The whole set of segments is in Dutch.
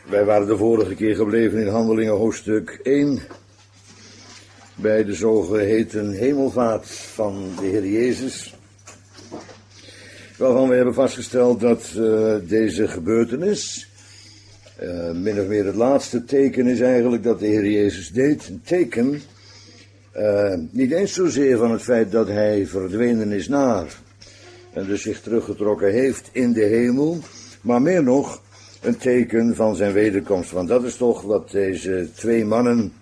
Wij waren de vorige keer gebleven in Handelingen hoofdstuk 1, bij de zogeheten hemelvaart van de Heer Jezus, waarvan we hebben vastgesteld dat deze gebeurtenis min of meer het laatste teken is eigenlijk dat de Heer Jezus deed. Een teken, niet eens zozeer van het feit dat hij verdwenen is naar en dus zich teruggetrokken heeft in de hemel, maar meer nog een teken van zijn wederkomst. Want dat is toch wat deze twee mannen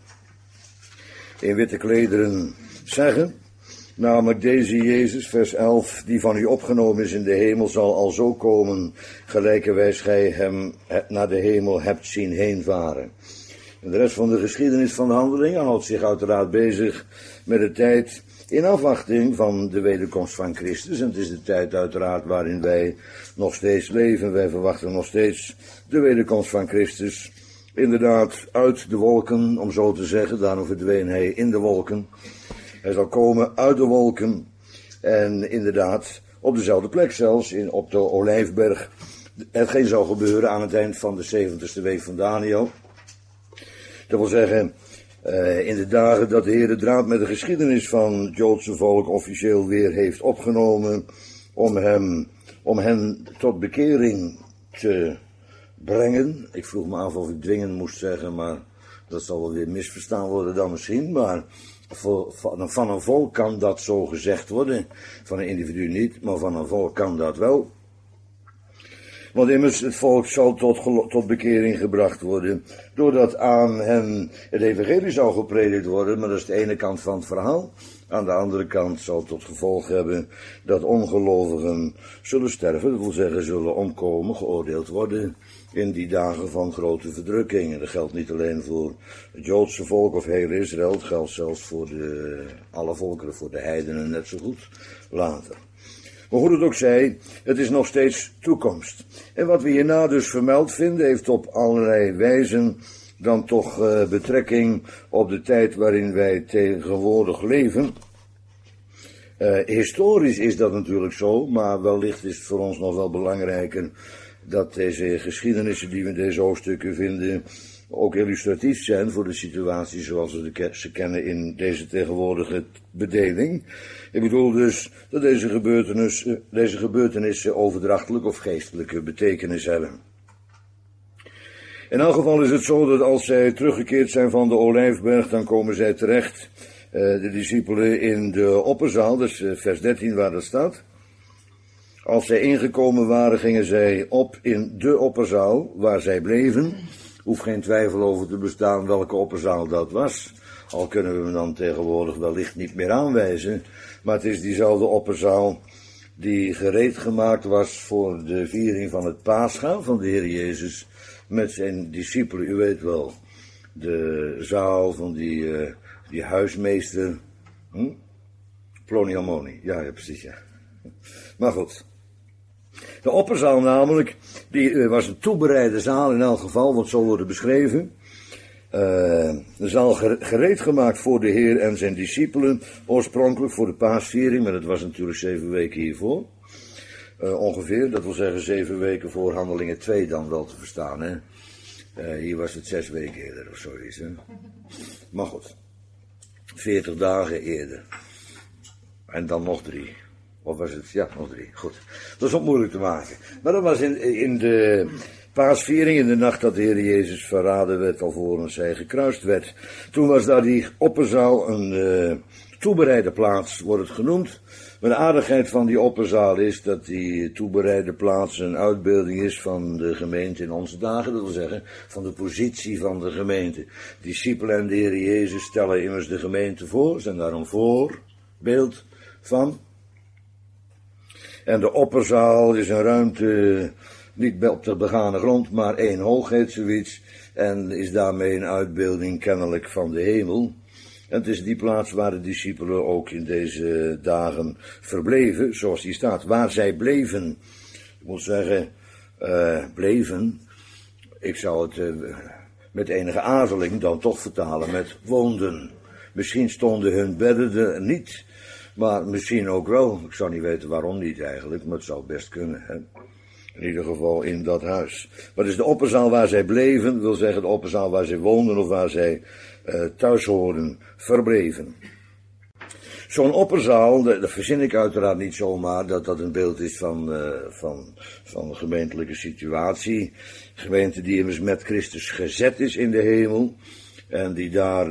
in witte klederen zeggen. Namelijk deze Jezus, vers 11, die van u opgenomen is in de hemel, zal al zo komen, gelijkerwijs gij hem naar de hemel hebt zien heenvaren. En de rest van de geschiedenis van de Handelingen houdt zich uiteraard bezig met de tijd in afwachting van de wederkomst van Christus. En het is de tijd uiteraard waarin wij nog steeds leven. Wij verwachten nog steeds de wederkomst van Christus. Inderdaad uit de wolken, om zo te zeggen. Daarom verdween hij in de wolken. Hij zal komen uit de wolken. En inderdaad op dezelfde plek zelfs, op de Olijfberg. Hetgeen zal gebeuren aan het eind van de 70ste week van Daniel. Dat wil zeggen, in de dagen dat de Heer de draad met de geschiedenis van het Joodse volk officieel weer heeft opgenomen, om hen tot bekering te brengen. Ik vroeg me af of ik dwingen moest zeggen, maar dat zal wel weer misverstaan worden dan misschien. Maar van een volk kan dat zo gezegd worden, van een individu niet, maar van een volk kan dat wel. Want immers, het volk zal tot bekering gebracht worden, doordat aan hen het evangelie zal gepredikt worden, maar dat is de ene kant van het verhaal. Aan de andere kant zal het tot gevolg hebben dat ongelovigen zullen sterven, dat wil zeggen zullen omkomen, geoordeeld worden in die dagen van grote verdrukking. En dat geldt niet alleen voor het Joodse volk of heel Israël, het geldt zelfs voor alle volkeren, voor de heidenen net zo goed later. Maar hoe het ook zij, het is nog steeds toekomst. En wat we hierna dus vermeld vinden, heeft op allerlei wijzen dan toch betrekking op de tijd waarin wij tegenwoordig leven. Historisch is dat natuurlijk zo, maar wellicht is het voor ons nog wel belangrijker dat deze geschiedenissen die we in deze hoofdstukken vinden ook illustratief zijn voor de situatie zoals we ze kennen in deze tegenwoordige bedeling. Ik bedoel dus dat deze gebeurtenissen overdrachtelijk of geestelijke betekenis hebben. In elk geval is het zo dat als zij teruggekeerd zijn van de Olijfberg, dan komen zij terecht, de discipelen, in de opperzaal, dus vers 13 waar dat staat. Als zij ingekomen waren, gingen zij op in de opperzaal, waar zij bleven. Hoeft geen twijfel over te bestaan welke opperzaal dat was. Al kunnen we hem dan tegenwoordig wellicht niet meer aanwijzen. Maar het is diezelfde opperzaal die gereed gemaakt was voor de viering van het Pascha van de Heer Jezus met zijn discipelen. U weet wel, de zaal van die huismeester. Ploniamoni, ja precies, ja. Maar goed. De opperzaal namelijk, die was een toebereide zaal in elk geval, want zo wordt het beschreven. De zaal gereed gemaakt voor de Heer en zijn discipelen, oorspronkelijk voor de paasviering, maar dat was natuurlijk 7 weken hiervoor. Ongeveer, dat wil zeggen 7 weken voor Handelingen 2 dan wel te verstaan. Hè? Hier was het 6 weken eerder of zoiets. Hè? Maar goed, 40 dagen eerder. En dan nog 3. Of was het? Ja, nog 3. Goed. Dat is ook moeilijk te maken. Maar dat was in de paasviering, in de nacht dat de Heer Jezus verraden werd, alvorens hij gekruist werd. Toen was daar die opperzaal een toebereide plaats, wordt het genoemd. Maar de aardigheid van die opperzaal is dat die toebereide plaats een uitbeelding is van de gemeente in onze dagen. Dat wil zeggen, van de positie van de gemeente. Discipelen en de Heer Jezus stellen immers de gemeente voor, zijn daar een voorbeeld van. En de opperzaal is een ruimte, niet op de begane grond, maar 1 hoog heet zoiets. En is daarmee een uitbeelding kennelijk van de hemel. En het is die plaats waar de discipelen ook in deze dagen verbleven, zoals die staat. Waar zij bleven, ik moet zeggen, bleven, ik zou het met enige aarzeling dan toch vertalen met woonden. Misschien stonden hun bedden er niet, maar misschien ook wel. Ik zou niet weten waarom niet eigenlijk, maar het zou best kunnen. Hè? In ieder geval in dat huis. Wat is de opperzaal waar zij bleven? Wil zeggen de opperzaal waar zij woonden of waar zij thuis hoorden, verbleven. Zo'n opperzaal, dat verzin ik uiteraard niet zomaar, dat dat een beeld is van de gemeentelijke situatie. Gemeente die immers met Christus gezet is in de hemel. En die daar,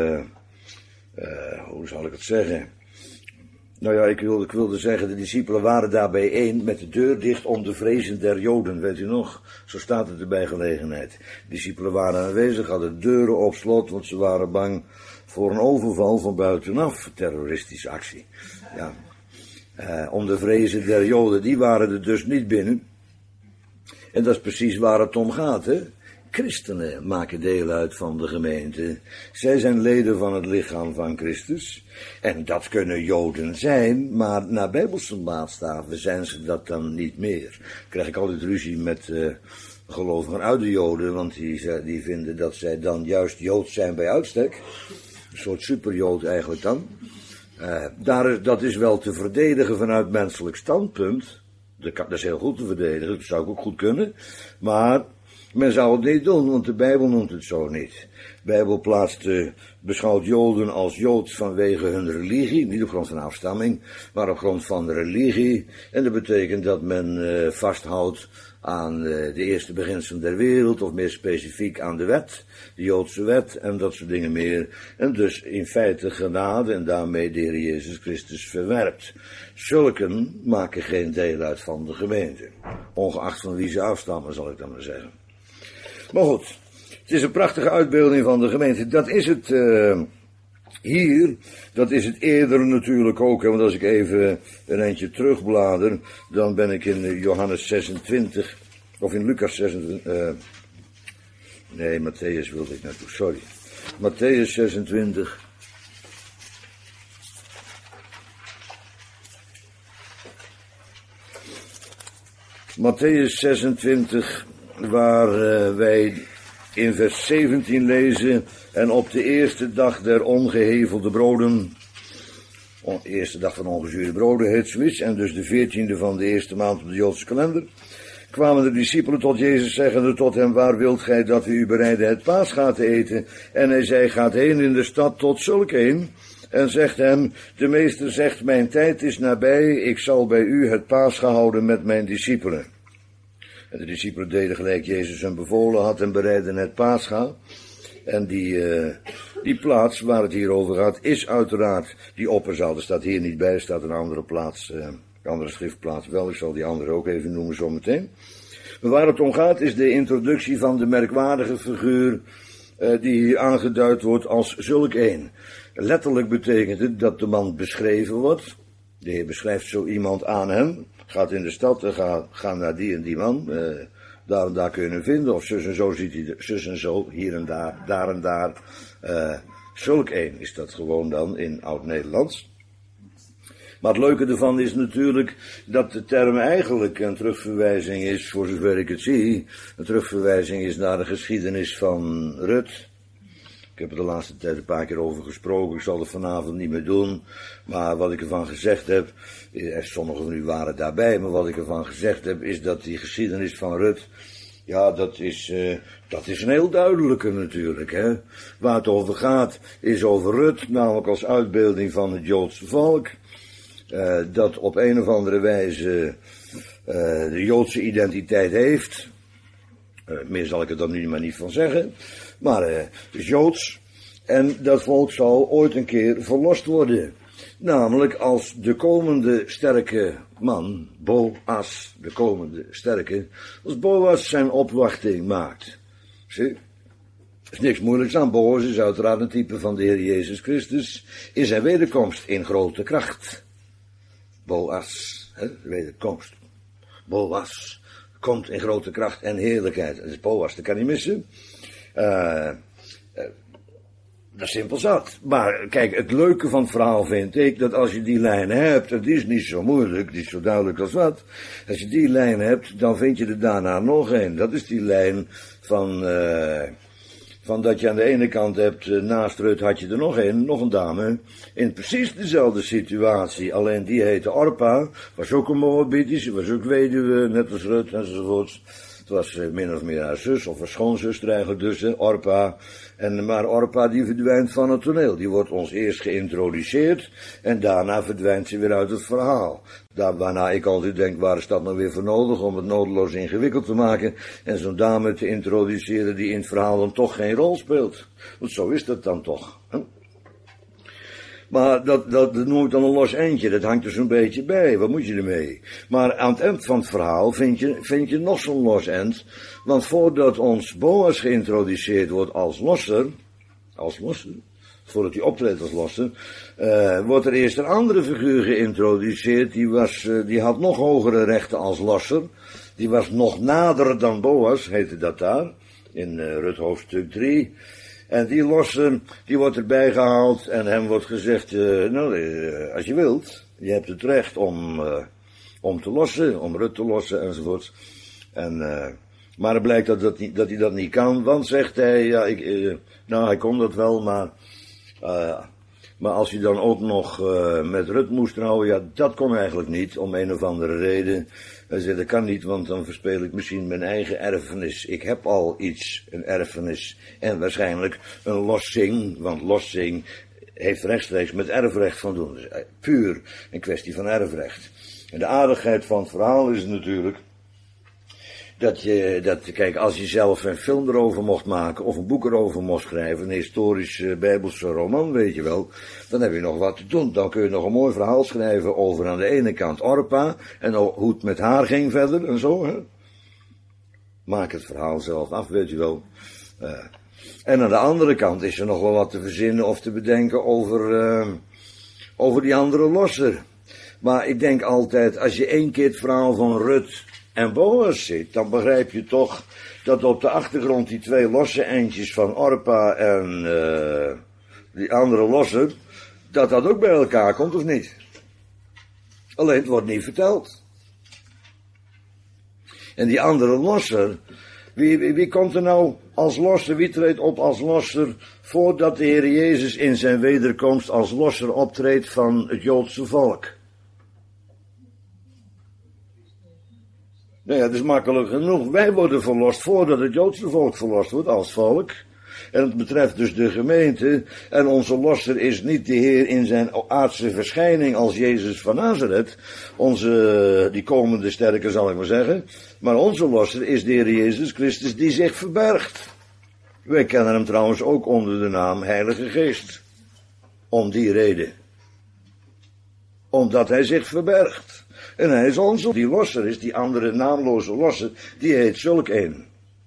hoe zal ik het zeggen? Nou ja, ik wilde zeggen, de discipelen waren daar bijeen met de deur dicht om de vrezen der Joden, weet u nog? Zo staat het er bij gelegenheid. De discipelen waren aanwezig, hadden de deuren op slot, want ze waren bang voor een overval van buitenaf, terroristische actie. Ja. Om de vrezen der Joden, die waren er dus niet binnen. En dat is precies waar het om gaat, hè. Christenen maken deel uit van de gemeente. Zij zijn leden van het lichaam van Christus. En dat kunnen Joden zijn, maar naar Bijbelse maatstaven zijn ze dat dan niet meer. Dan krijg ik altijd ruzie met gelovigen uit de Joden, want die vinden dat zij dan juist Joods zijn bij uitstek. Een soort superjood eigenlijk dan. Dat is wel te verdedigen vanuit menselijk standpunt. Dat is heel goed te verdedigen, dat zou ik ook goed kunnen. Maar men zou het niet doen, want de Bijbel noemt het zo niet. De Bijbel beschouwt Joden als Joods vanwege hun religie, niet op grond van afstamming, maar op grond van de religie. En dat betekent dat men vasthoudt aan de eerste beginselen der wereld, of meer specifiek aan de wet, de Joodse wet en dat soort dingen meer. En dus in feite genade en daarmee de Heer Jezus Christus verwerpt. Zulken maken geen deel uit van de gemeente, ongeacht van wie ze afstammen, zal ik dan maar zeggen. Maar goed, het is een prachtige uitbeelding van de gemeente. Dat is het hier, dat is het eerder natuurlijk ook. Hè, want als ik even een eindje terugblader, dan ben ik in Johannes 26, of in Lucas 26, nee, Matthäus wilde ik naartoe, sorry. Matthäus 26. Matthäus 26, waar wij in vers 17 lezen, en op de eerste dag der ongehevelde broden, eerste dag van ongezuurde broden heet zoiets, en dus de 14e van de eerste maand op de Joodse kalender, kwamen de discipelen tot Jezus zeggende tot hem, waar wilt gij dat we u bereiden het paascha te eten? En hij zei, gaat heen in de stad tot zulk een, en zegt hem, de meester zegt, mijn tijd is nabij, ik zal bij u het paascha houden met mijn discipelen. En de discipelen deden gelijk Jezus hem bevolen had en bereidden het paascha. En die plaats waar het hier over gaat is uiteraard die opperzaal. Er staat hier niet bij, er staat een andere plaats, een andere schriftplaats wel. Ik zal die andere ook even noemen zometeen. Maar waar het om gaat is de introductie van de merkwaardige figuur die hier aangeduid wordt als zulk een. Letterlijk betekent het dat de man beschreven wordt. De Heer beschrijft zo iemand aan hem. Gaat in de stad en ga naar die en die man. Daar en daar kun je hem vinden. Of zus en zo ziet hij zus en zo, hier en daar en daar. Zulk een is dat gewoon dan in Oud-Nederlands. Maar het leuke ervan is natuurlijk dat de term eigenlijk een terugverwijzing is, voor zover ik het zie, een terugverwijzing is naar de geschiedenis van Rut. Ik heb er de laatste tijd een paar keer over gesproken, ik zal het vanavond niet meer doen, maar wat ik ervan gezegd heb, sommigen van u waren daarbij, maar wat ik ervan gezegd heb is dat die geschiedenis van Rut, ja, dat is een heel duidelijke natuurlijk, hè. Waar het over gaat is over Rut, namelijk als uitbeelding van het Joodse volk, dat op een of andere wijze de Joodse identiteit heeft. Meer zal ik er dan nu maar niet van zeggen. Maar het is Joods. En dat volk zal ooit een keer verlost worden. Namelijk als de komende sterke man, Boas, de komende sterke, als Boas zijn opwachting maakt. Zie? Er is niks moeilijks aan. Boas is uiteraard een type van de Heer Jezus Christus in zijn wederkomst in grote kracht. Boas, de wederkomst. Boas komt in grote kracht en heerlijkheid. Dat is Boas, dat kan niet missen. Dat is simpel zat. Maar kijk, het leuke van het verhaal vind ik dat als je die lijn hebt, dat is niet zo moeilijk, die is zo duidelijk als wat. Als je die lijn hebt, dan vind je er daarna nog een. Dat is die lijn van Van dat je aan de ene kant hebt, naast Rut had je er nog een dame, in precies dezelfde situatie. Alleen die heette Orpa, was ook een Moabitische, was ook weduwe, net als Rut enzovoorts. Het was min of meer haar zus, of haar schoonzuster eigenlijk dus, Orpa. Maar Orpa die verdwijnt van het toneel. Die wordt ons eerst geïntroduceerd en daarna verdwijnt ze weer uit het verhaal. Waarna ik altijd denk, waar is dat nou weer voor nodig om het nodeloos ingewikkeld te maken en zo'n dame te introduceren die in het verhaal dan toch geen rol speelt. Want zo is dat dan toch. Hè? Maar dat noem ik dan een los eindje, dat hangt er zo'n beetje bij, wat moet je ermee? Maar aan het eind van het verhaal vind je nog zo'n los eind, want voordat ons Boas geïntroduceerd wordt als losser, voordat hij optreedt als losser, wordt er eerst een andere figuur geïntroduceerd, die had nog hogere rechten als losser, die was nog nader dan Boas, heette dat daar, in Rut hoofdstuk 3. En die losser, die wordt erbij gehaald en hem wordt gezegd, als je wilt, je hebt het recht om te lossen, om Rut te lossen enzovoort. Maar het blijkt dat hij dat niet kan, want zegt hij, hij kon dat wel, maar als hij dan ook nog met Rut moest trouwen, dat kon eigenlijk niet, om een of andere reden. Hij zei, dat kan niet, want dan verspeel ik misschien mijn eigen erfenis. Ik heb al iets, een erfenis, en waarschijnlijk een lossing, want lossing heeft rechtstreeks met erfrecht van doen. Dus puur een kwestie van erfrecht. En de aardigheid van het verhaal is natuurlijk kijk, als je zelf een film erover mocht maken, of een boek erover mocht schrijven, een historisch bijbelse roman, weet je wel, dan heb je nog wat te doen. Dan kun je nog een mooi verhaal schrijven over aan de ene kant Orpa, en hoe het met haar ging verder, en zo, hè. Maak het verhaal zelf af, weet je wel. En aan de andere kant is er nog wel wat te verzinnen of te bedenken over die andere losser. Maar ik denk altijd, als je 1 keer het verhaal van Rut en Boas ziet, dan begrijp je toch dat op de achtergrond die 2 losse eindjes van Orpa en die andere losser, dat ook bij elkaar komt, of niet? Alleen het wordt niet verteld. En die andere losser, wie komt er nou als losser, wie treedt op als losser voordat de Heer Jezus in zijn wederkomst als losser optreedt van het Joodse volk? Nou ja, dat is makkelijk genoeg. Wij worden verlost voordat het Joodse volk verlost wordt als volk. En het betreft dus de gemeente. En onze losser is niet de Heer in zijn aardse verschijning als Jezus van Nazareth. Die komende sterke zal ik maar zeggen. Maar onze losser is de Heer Jezus Christus die zich verbergt. Wij kennen hem trouwens ook onder de naam Heilige Geest. Om die reden. Omdat hij zich verbergt. En hij is onze, die losser is, die andere naamloze losser, die heet zulk een.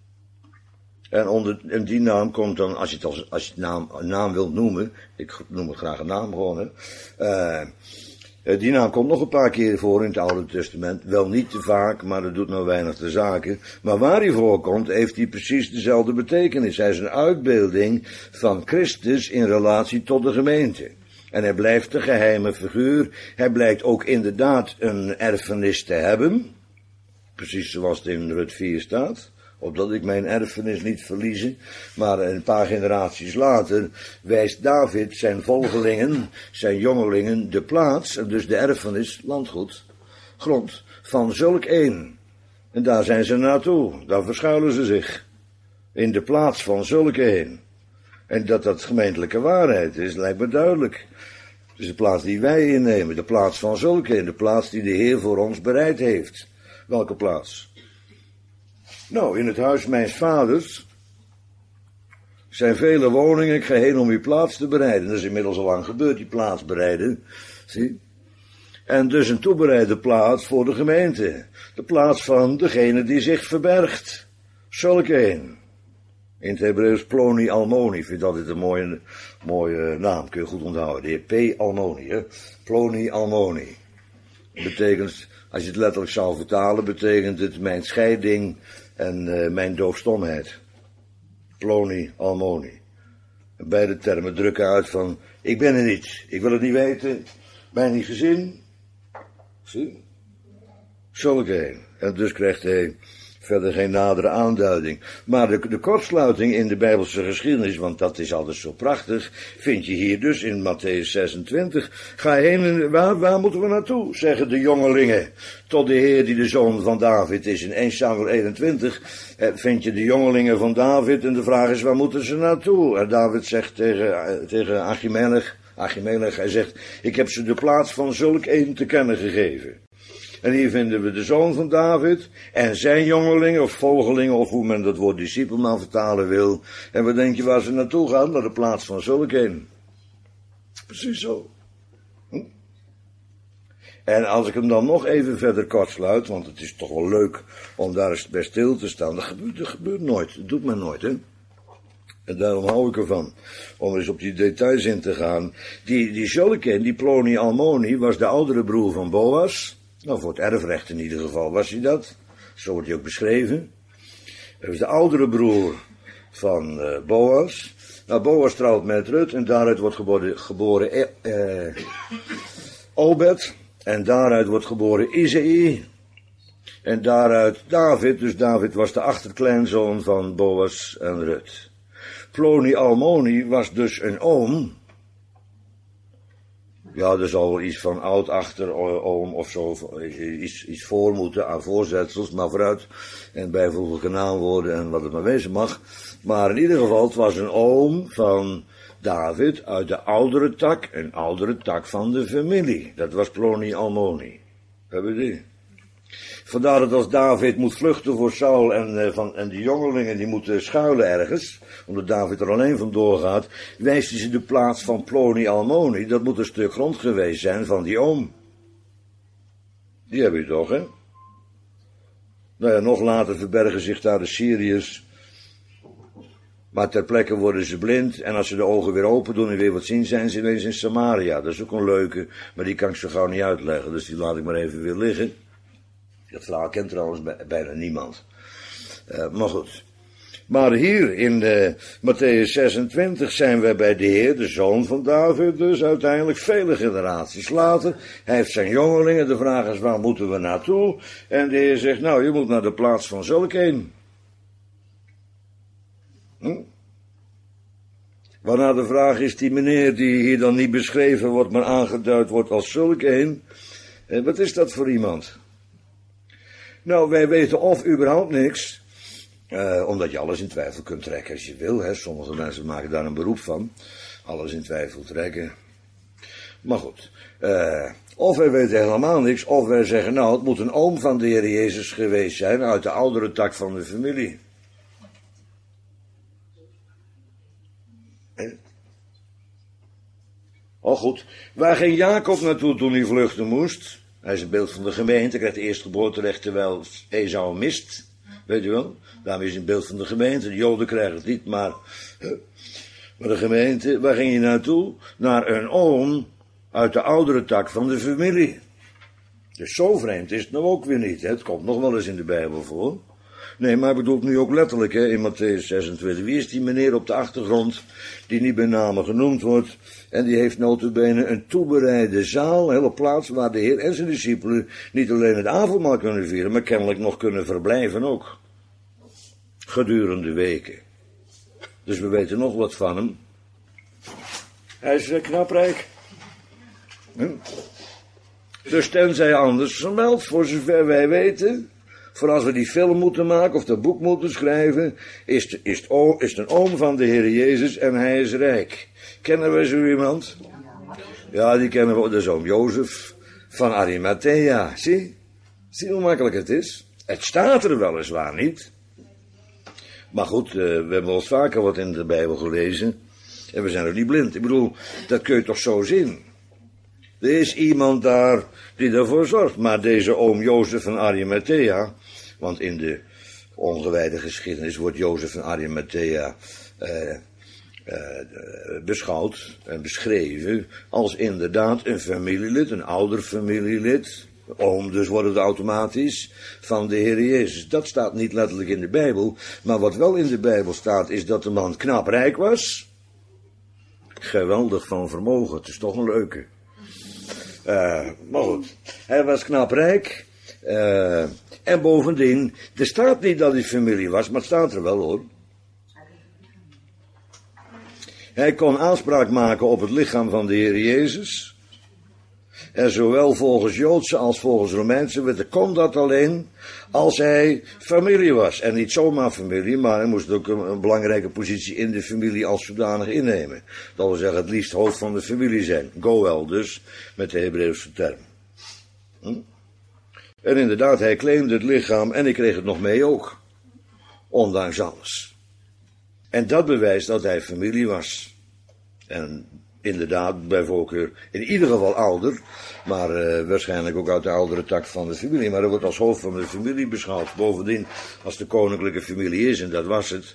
En die naam komt dan, als je het een naam wilt noemen, ik noem het graag een naam gewoon, hè. Die naam komt nog een paar keer voor in het Oude Testament. Wel niet te vaak, maar dat doet nou weinig de zaken. Maar waar hij voorkomt, heeft hij precies dezelfde betekenis. Hij is een uitbeelding van Christus in relatie tot de gemeente. En hij blijft een geheime figuur. Hij blijkt ook inderdaad een erfenis te hebben. Precies zoals het in Rut 4 staat. Opdat ik mijn erfenis niet verliezen. Maar een paar generaties later wijst David zijn volgelingen, zijn jongelingen, de plaats, en dus de erfenis, landgoed, grond, van zulk een. En daar zijn ze naartoe. Daar verschuilen ze zich. In de plaats van zulk een. En dat gemeentelijke waarheid is, lijkt me duidelijk. Het is de plaats die wij innemen, de plaats van zulke, de plaats die de Heer voor ons bereid heeft. Welke plaats? Nou, in het huis mijns vaders zijn vele woningen geheel om uw plaats te bereiden. Dat is inmiddels al lang gebeurd, die plaats bereiden. Zie? En dus een toebereide plaats voor de gemeente. De plaats van degene die zich verbergt. Zulke een. In het Hebreeuws Ploni Almoni, ik vind dat altijd een mooie naam, kun je goed onthouden. De heer P. Almoni, hè. Ploni Almoni. Betekent, als je het letterlijk zou vertalen, betekent het mijn scheiding en mijn doofstomheid. Ploni Almoni. En beide termen drukken uit van, ik ben er niet, ik wil het niet weten, mij niet gezien. Zie? Zulke een. En dus krijgt hij Verder geen nadere aanduiding. Maar de kortsluiting in de Bijbelse geschiedenis, want dat is altijd zo prachtig, vind je hier dus in Matthäus 26. Ga heen en waar moeten we naartoe, zeggen de jongelingen, tot de Heer die de zoon van David is. In 1 Samuel 21 vind je de jongelingen van David en de vraag is, waar moeten ze naartoe? En David zegt tegen Achimelech, hij zegt, ik heb ze de plaats van zulk een te kennen gegeven. En hier vinden we de zoon van David en zijn jongelingen of volgelingen, of hoe men dat woord discipel maar vertalen wil. En wat denk je waar ze naartoe gaan? Naar de plaats van zulk een. Precies zo. En als ik hem dan nog even verder kortsluit, want het is toch wel leuk om daar eens bij stil te staan. Dat gebeurt nooit, dat doet men nooit, hè. En daarom hou ik ervan, om eens op die details in te gaan. Die Zulken, die Ploni Almoni, was de oudere broer van Boas. Nou, voor het erfrecht in ieder geval was hij dat. Zo wordt hij ook beschreven. Hij was de oudere broer van Boas. Nou, Boas trouwt met Rut en daaruit wordt geboren Obed. En daaruit wordt geboren Isaïe. En daaruit David. Dus David was de achterkleinzoon van Boas en Rut. Ploni Almoni was dus een oom. Ja, er zal wel iets van oud-achteroom of zo, iets voor moeten aan voorzetsels, maar vooruit. En bijvoeglijke naamwoorden en wat het maar wezen mag. Maar in ieder geval, het was een oom van David uit de oudere tak, een oudere tak van de familie. Dat was Ploni Almoni. Hebben we die? Vandaar dat als David moet vluchten voor Saul en die jongelingen die moeten schuilen ergens, omdat David er alleen vandoor gaat, wijst hij ze de plaats van Ploni Almoni. Dat moet een stuk grond geweest zijn van die oom. Die heb je toch, hè? Nou ja, nog later verbergen zich daar de Syriërs. Maar ter plekke worden ze blind en als ze de ogen weer open doen en weer wat zien, zijn ze ineens in Samaria. Dat is ook een leuke, maar die kan ik zo gauw niet uitleggen, dus die laat ik maar even weer liggen. Dat verhaal kent trouwens bijna niemand. Maar goed. Maar hier in Matthäus 26 zijn we bij de Heer, de zoon van David, dus uiteindelijk vele generaties later. Hij heeft zijn jongelingen, de vraag is waar moeten we naartoe? En de Heer zegt, nou je moet naar de plaats van zulk een. Waarna de vraag is, die meneer die hier dan niet beschreven wordt, maar aangeduid wordt als zulk een. Wat is dat voor iemand? Nou, wij weten of überhaupt niks, omdat je alles in twijfel kunt trekken als je wil. Hè. Sommige mensen maken daar een beroep van, alles in twijfel trekken. Maar goed, of wij weten helemaal niks, of wij zeggen, nou, het moet een oom van de Heer Jezus geweest zijn, uit de oudere tak van de familie. Oh goed, waar ging Jacob naartoe toen hij vluchten moest? Hij is een beeld van de gemeente, krijgt de eerstgeboorterecht terwijl Esau hem mist. Weet je wel? Daarom is hij een beeld van de gemeente. De Joden krijgen het niet, maar de gemeente, waar ging je naartoe? Naar een oom uit de oudere tak van de familie. Dus zo vreemd is het nou ook weer niet. Hè? Het komt nog wel eens in de Bijbel voor. Nee, maar ik bedoel het nu ook letterlijk, hè, in Matthäus 26. Wie is die meneer op de achtergrond, die niet bij name genoemd wordt, en die heeft nota bene een toebereide zaal, een hele plaats waar de Heer en zijn discipelen niet alleen het avondmaal kunnen vieren, maar kennelijk nog kunnen verblijven ook. Gedurende weken. Dus we weten nog wat van hem. Hij is knaprijk. Dus tenzij anders vermeld, voor zover wij weten, voor als we die film moeten maken of dat boek moeten schrijven, is het een oom van de Heer Jezus en hij is rijk. Kennen we zo iemand? Ja, die kennen we, dat is oom Jozef van Arimathea. Zie hoe makkelijk het is? Het staat er weliswaar niet. Maar goed, we hebben wel eens vaker wat in de Bijbel gelezen en we zijn ook niet blind. Ik bedoel, dat kun je toch zo zien? Er is iemand daar die ervoor zorgt. Maar deze oom Jozef van Arimathea, want in de ongewijde geschiedenis wordt Jozef van Arimathea beschouwd en beschreven als inderdaad een familielid, een ouder familielid. Oom dus wordt het automatisch van de Heer Jezus. Dat staat niet letterlijk in de Bijbel, maar wat wel in de Bijbel staat is dat de man knaprijk was. Geweldig van vermogen, het is toch een leuke. Maar goed, hij was knaprijk En bovendien, er staat niet dat hij familie was, maar het staat er wel hoor. Hij kon aanspraak maken op het lichaam van de Heer Jezus. En zowel volgens Joodse als volgens Romeinse wetten kon dat alleen als hij familie was. En niet zomaar familie, maar hij moest ook een belangrijke positie in de familie als zodanig innemen. Dat wil zeggen het liefst hoofd van de familie zijn. Goel dus, met de Hebreeuwse term. En inderdaad, hij claimde het lichaam en ik kreeg het nog mee ook. Ondanks alles. En dat bewijst dat hij familie was. En inderdaad, bij voorkeur, in ieder geval ouder, maar waarschijnlijk ook uit de oudere tak van de familie. Maar hij wordt als hoofd van de familie beschouwd. Bovendien, als de koninklijke familie is, en dat was het,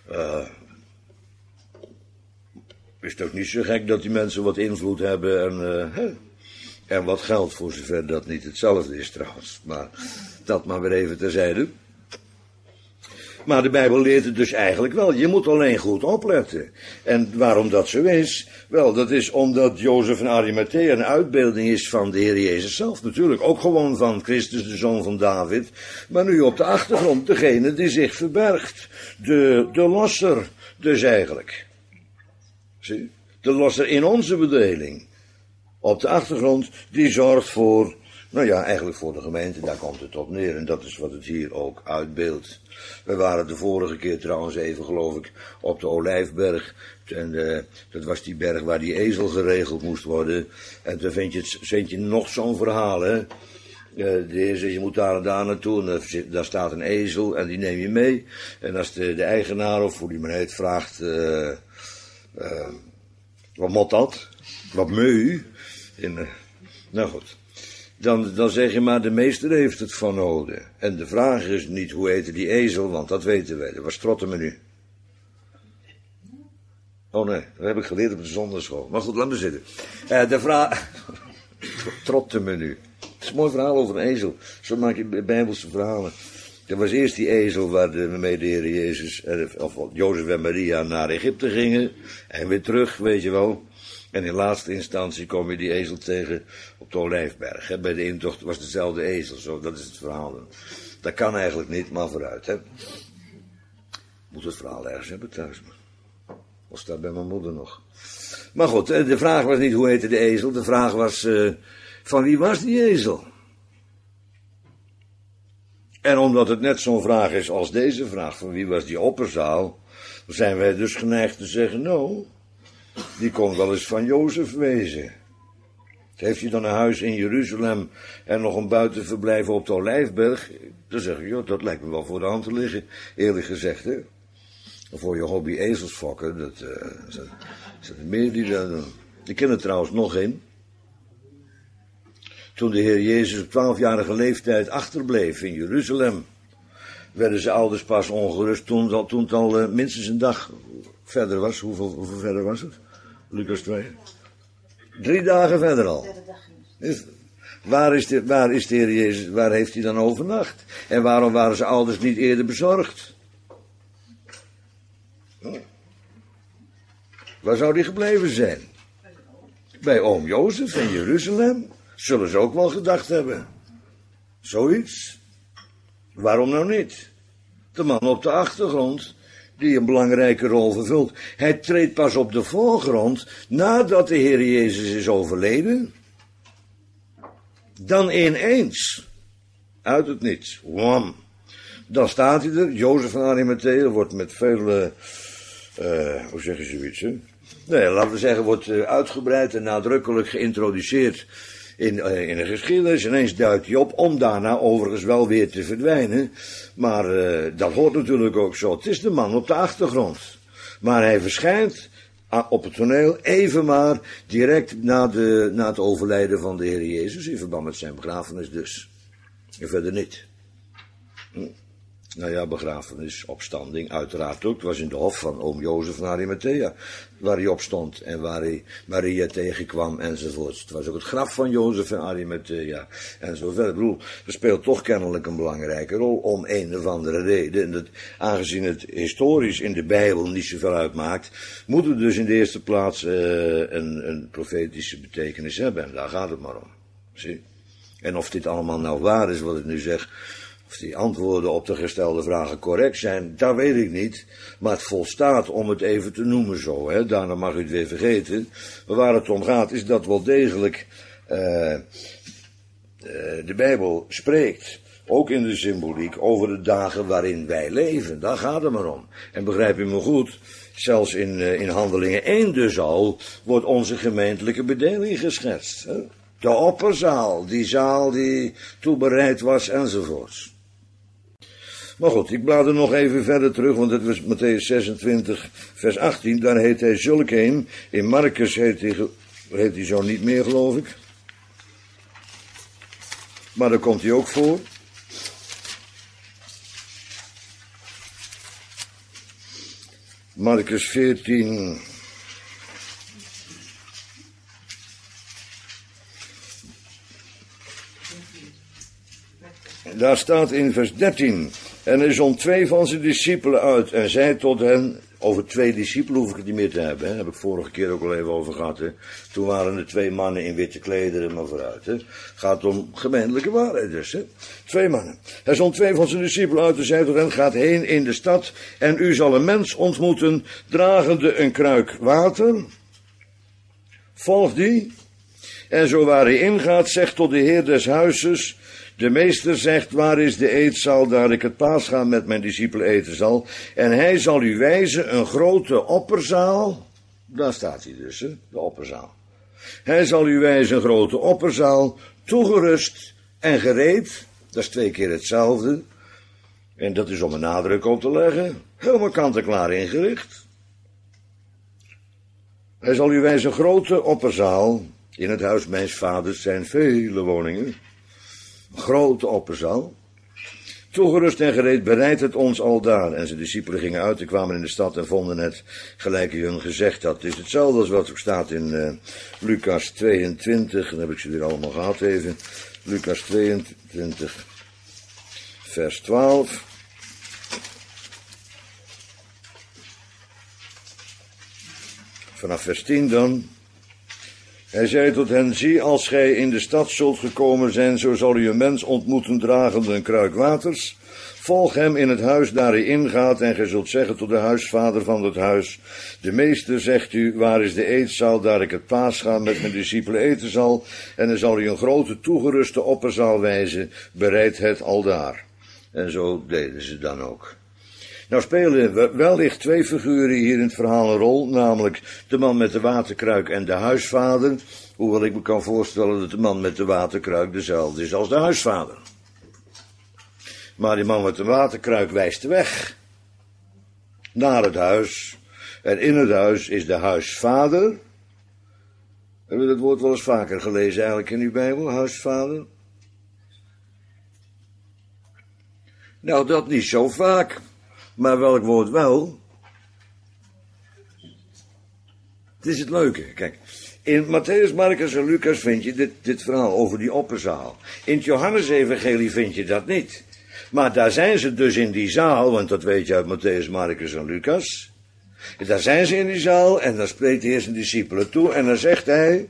is het ook niet zo gek dat die mensen wat invloed hebben en wat geld, voor zover dat niet hetzelfde is trouwens. Maar dat maar weer even terzijde. Maar de Bijbel leert het dus eigenlijk wel. Je moet alleen goed opletten. En waarom dat zo is? Wel, dat is omdat Jozef van Arimathea een uitbeelding is van de Heer Jezus zelf. Natuurlijk ook gewoon van Christus, de zoon van David. Maar nu op de achtergrond degene die zich verbergt. De losser dus eigenlijk. Zie? De losser in onze bedeling. Op de achtergrond, die zorgt voor, nou ja, eigenlijk voor de gemeente, daar komt het op neer. En dat is wat het hier ook uitbeeldt. We waren de vorige keer trouwens even, geloof ik, op de Olijfberg. En dat was die berg waar die ezel geregeld moest worden. En dan vind je nog zo'n verhaal, hè. De heer zegt, je moet daar en daar naartoe. En daar staat een ezel en die neem je mee. En als de eigenaar, of hoe die maar heet, vraagt, wat moet dat? Wat meu? Nou goed. Dan zeg je maar, de meester heeft het van noden. En de vraag is niet, hoe heette die ezel, want dat weten wij. Dat was trottemenu. Oh nee, dat heb ik geleerd op de zondagschool. Maar goed, laat me zitten. De vraag... trottemenu. Het is een mooi verhaal over een ezel. Zo maak je bijbelse verhalen. Er was eerst die ezel waarmee de Heer Jezus, of Jozef en Maria naar Egypte gingen. En weer terug, weet je wel. En in laatste instantie kom je die ezel tegen op de Olijfberg. Bij de intocht was dezelfde ezel, zo, dat is het verhaal. Dat kan eigenlijk niet, maar vooruit. Hè. Moet het verhaal ergens hebben thuis. Of staat bij mijn moeder nog. Maar goed, de vraag was niet hoe heette de ezel. De vraag was, van wie was die ezel? En omdat het net zo'n vraag is als deze vraag, van wie was die opperzaal, zijn wij dus geneigd te zeggen, nou, die kon wel eens van Jozef wezen. Heeft hij dan een huis in Jeruzalem en nog een buitenverblijf op de Olijfberg? Dan zeg ik, joh, dat lijkt me wel voor de hand te liggen, eerlijk gezegd, hè. Voor je hobby ezelsfokken, dat zijn meer die dat doen. Ik ken er trouwens nog een. Toen de Heer Jezus op 12-jarige leeftijd achterbleef in Jeruzalem, werden ze ouders pas ongerust toen het al minstens een dag verder was. Hoeveel verder was het? Lucas 2. 3 dagen verder al. Waar is de Heer Jezus, waar heeft hij dan overnacht? En waarom waren zijn ouders niet eerder bezorgd? Waar zou die gebleven zijn? Bij oom Jozef in Jeruzalem? Zullen ze ook wel gedacht hebben. Zoiets. Waarom nou niet? De man op de achtergrond, die een belangrijke rol vervult. Hij treedt pas op de voorgrond nadat de Heer Jezus is overleden. Dan ineens, uit het niets, wam. Dan staat hij er, Jozef van Arimathea, wordt met veel, hoe zeg je zoiets, hè? Nee, laten we zeggen, wordt uitgebreid en nadrukkelijk geïntroduceerd in de geschiedenis. Ineens duikt hij op, om daarna overigens wel weer te verdwijnen. Maar dat hoort natuurlijk ook zo. Het is de man op de achtergrond. Maar hij verschijnt op het toneel even maar direct na het overlijden van de Heer Jezus, in verband met zijn begrafenis dus. En verder niet. Nou ja, begrafenis, opstanding, uiteraard ook. Het was in de hof van oom Jozef van Arimathea, waar hij op stond en waar hij Maria tegenkwam enzovoort. Het was ook het graf van Jozef van Arimathea enzovoort. Ik bedoel, er speelt toch kennelijk een belangrijke rol om een of andere reden. En dat, aangezien het historisch in de Bijbel niet zoveel uitmaakt, moet het dus in de eerste plaats een profetische betekenis hebben. En daar gaat het maar om. Zie? En of dit allemaal nou waar is wat ik nu zeg, of die antwoorden op de gestelde vragen correct zijn, dat weet ik niet. Maar het volstaat om het even te noemen zo, hè. Daarna mag u het weer vergeten. Maar waar het om gaat is dat wel degelijk de Bijbel spreekt, ook in de symboliek, over de dagen waarin wij leven. Daar gaat het maar om. En begrijp u me goed, zelfs in Handelingen 1 dus al, wordt onze gemeentelijke bedeling geschetst. Hè? De opperzaal, die zaal die toebereid was enzovoorts. Maar goed, ik blader nog even verder terug, want het was Mattheüs 26, vers 18, daar heet hij zulk een. In Marcus heet hij zo niet meer, geloof ik. Maar daar komt hij ook voor. Marcus 14. Daar staat in vers 13. En hij zond 2 van zijn discipelen uit en zei tot hen. Over 2 discipelen hoef ik het niet meer te hebben. Daar heb ik vorige keer ook al even over gehad. Hè. Toen waren er 2 mannen in witte klederen, maar vooruit. Hè. Gaat om gemeentelijke waarheid dus. Hè. 2 mannen. Hij zond 2 van zijn discipelen uit en zei tot hen. Gaat heen in de stad en u zal een mens ontmoeten, dragende een kruik water. Volg die. En zo waar hij ingaat, zegt tot de heer des huizes. De meester zegt, waar is de eetzaal, daar ik het paasgaan met mijn discipelen eten zal. En hij zal u wijzen een grote opperzaal. Daar staat hij dus, hè, de opperzaal. Hij zal u wijzen een grote opperzaal, toegerust en gereed. Dat is 2 keer hetzelfde. En dat is om een nadruk op te leggen. Helemaal kant-en-klaar ingericht. Hij zal u wijzen een grote opperzaal. In het huis mijns vaders zijn vele woningen. Grote opperzaal. Toegerust en gereed bereidt het ons al daar. En zijn discipelen gingen uit en kwamen in de stad en vonden het gelijk hij hun gezegd had. Het is hetzelfde als wat er staat in Lucas 22. Dan heb ik ze weer allemaal gehad even. Lucas 22, vers 12. Vanaf vers 10 dan. Hij zei tot hen, zie, als gij in de stad zult gekomen zijn, zo zal u een mens ontmoeten dragende een kruik waters. Volg hem in het huis daar hij ingaat en gij zult zeggen tot de huisvader van het huis. De meester zegt u, waar is de eetzaal, daar ik het paasgaan met mijn discipelen eten zal. En dan zal u een grote toegeruste opperzaal wijzen, bereid het aldaar. En zo deden ze dan ook. Nou spelen wellicht 2 figuren hier in het verhaal een rol, namelijk de man met de waterkruik en de huisvader, hoewel ik me kan voorstellen dat de man met de waterkruik dezelfde is als de huisvader. Maar die man met de waterkruik wijst de weg naar het huis, en in het huis is de huisvader. Hebben we dat woord wel eens vaker gelezen eigenlijk in uw Bijbel, huisvader? Nou, dat niet zo vaak. Maar welk woord wel? Het is het leuke. Kijk, in Mattheüs, Marcus en Lucas vind je dit verhaal over die opperzaal. In het Johannesevangelie vind je dat niet. Maar daar zijn ze dus in die zaal, want dat weet je uit Mattheüs, Marcus en Lucas. En daar zijn ze in die zaal en dan spreekt hij zijn discipelen toe en dan zegt hij,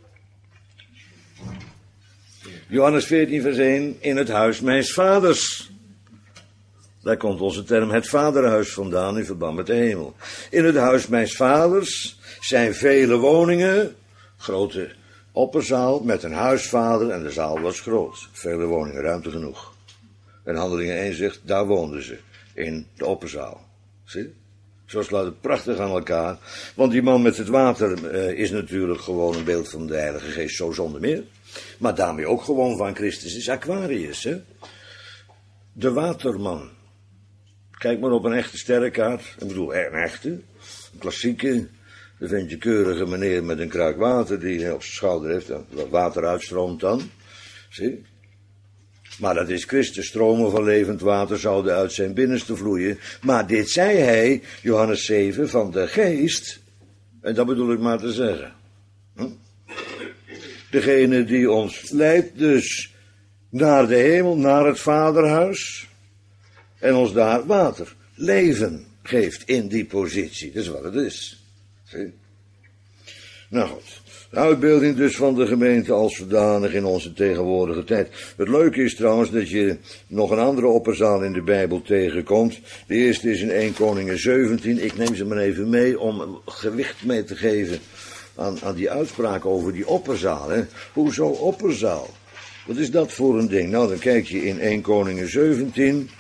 Johannes 14 vers 1, in het huis mijns vaders. Daar komt onze term het vaderhuis vandaan in verband met de hemel. In het huis mijns vaders zijn vele woningen, grote opperzaal met een huisvader en de zaal was groot. Vele woningen, ruimte genoeg. En Handelingen 1 zegt, daar woonden ze, in de opperzaal. Zie je? Zo sluit het prachtig aan elkaar. Want die man met het water is natuurlijk gewoon een beeld van de Heilige Geest, zo zonder meer. Maar daarmee ook gewoon van Christus is Aquarius, hè? De waterman. Kijk maar op een echte sterrenkaart. Ik bedoel, een echte. Een klassieke. Dan vind je keurige meneer met een kruik water die hij op zijn schouder heeft. Dat water uitstroomt dan. Zie? Maar dat is Christus. Stromen van levend water zouden uit zijn binnenste vloeien. Maar dit zei hij, Johannes 7, van de geest. En dat bedoel ik maar te zeggen. Degene die ons leidt dus naar de hemel, naar het vaderhuis. En ons daar water, leven geeft in die positie. Dat is wat het is. Zie? Nou goed. De uitbeelding dus van de gemeente als zodanig in onze tegenwoordige tijd. Het leuke is trouwens dat je nog een andere opperzaal in de Bijbel tegenkomt. De eerste is in 1 Koningen 17. Ik neem ze maar even mee om gewicht mee te geven aan die uitspraak over die opperzaal. Hè. Hoezo opperzaal? Wat is dat voor een ding? Nou, dan kijk je in 1 Koningen 17...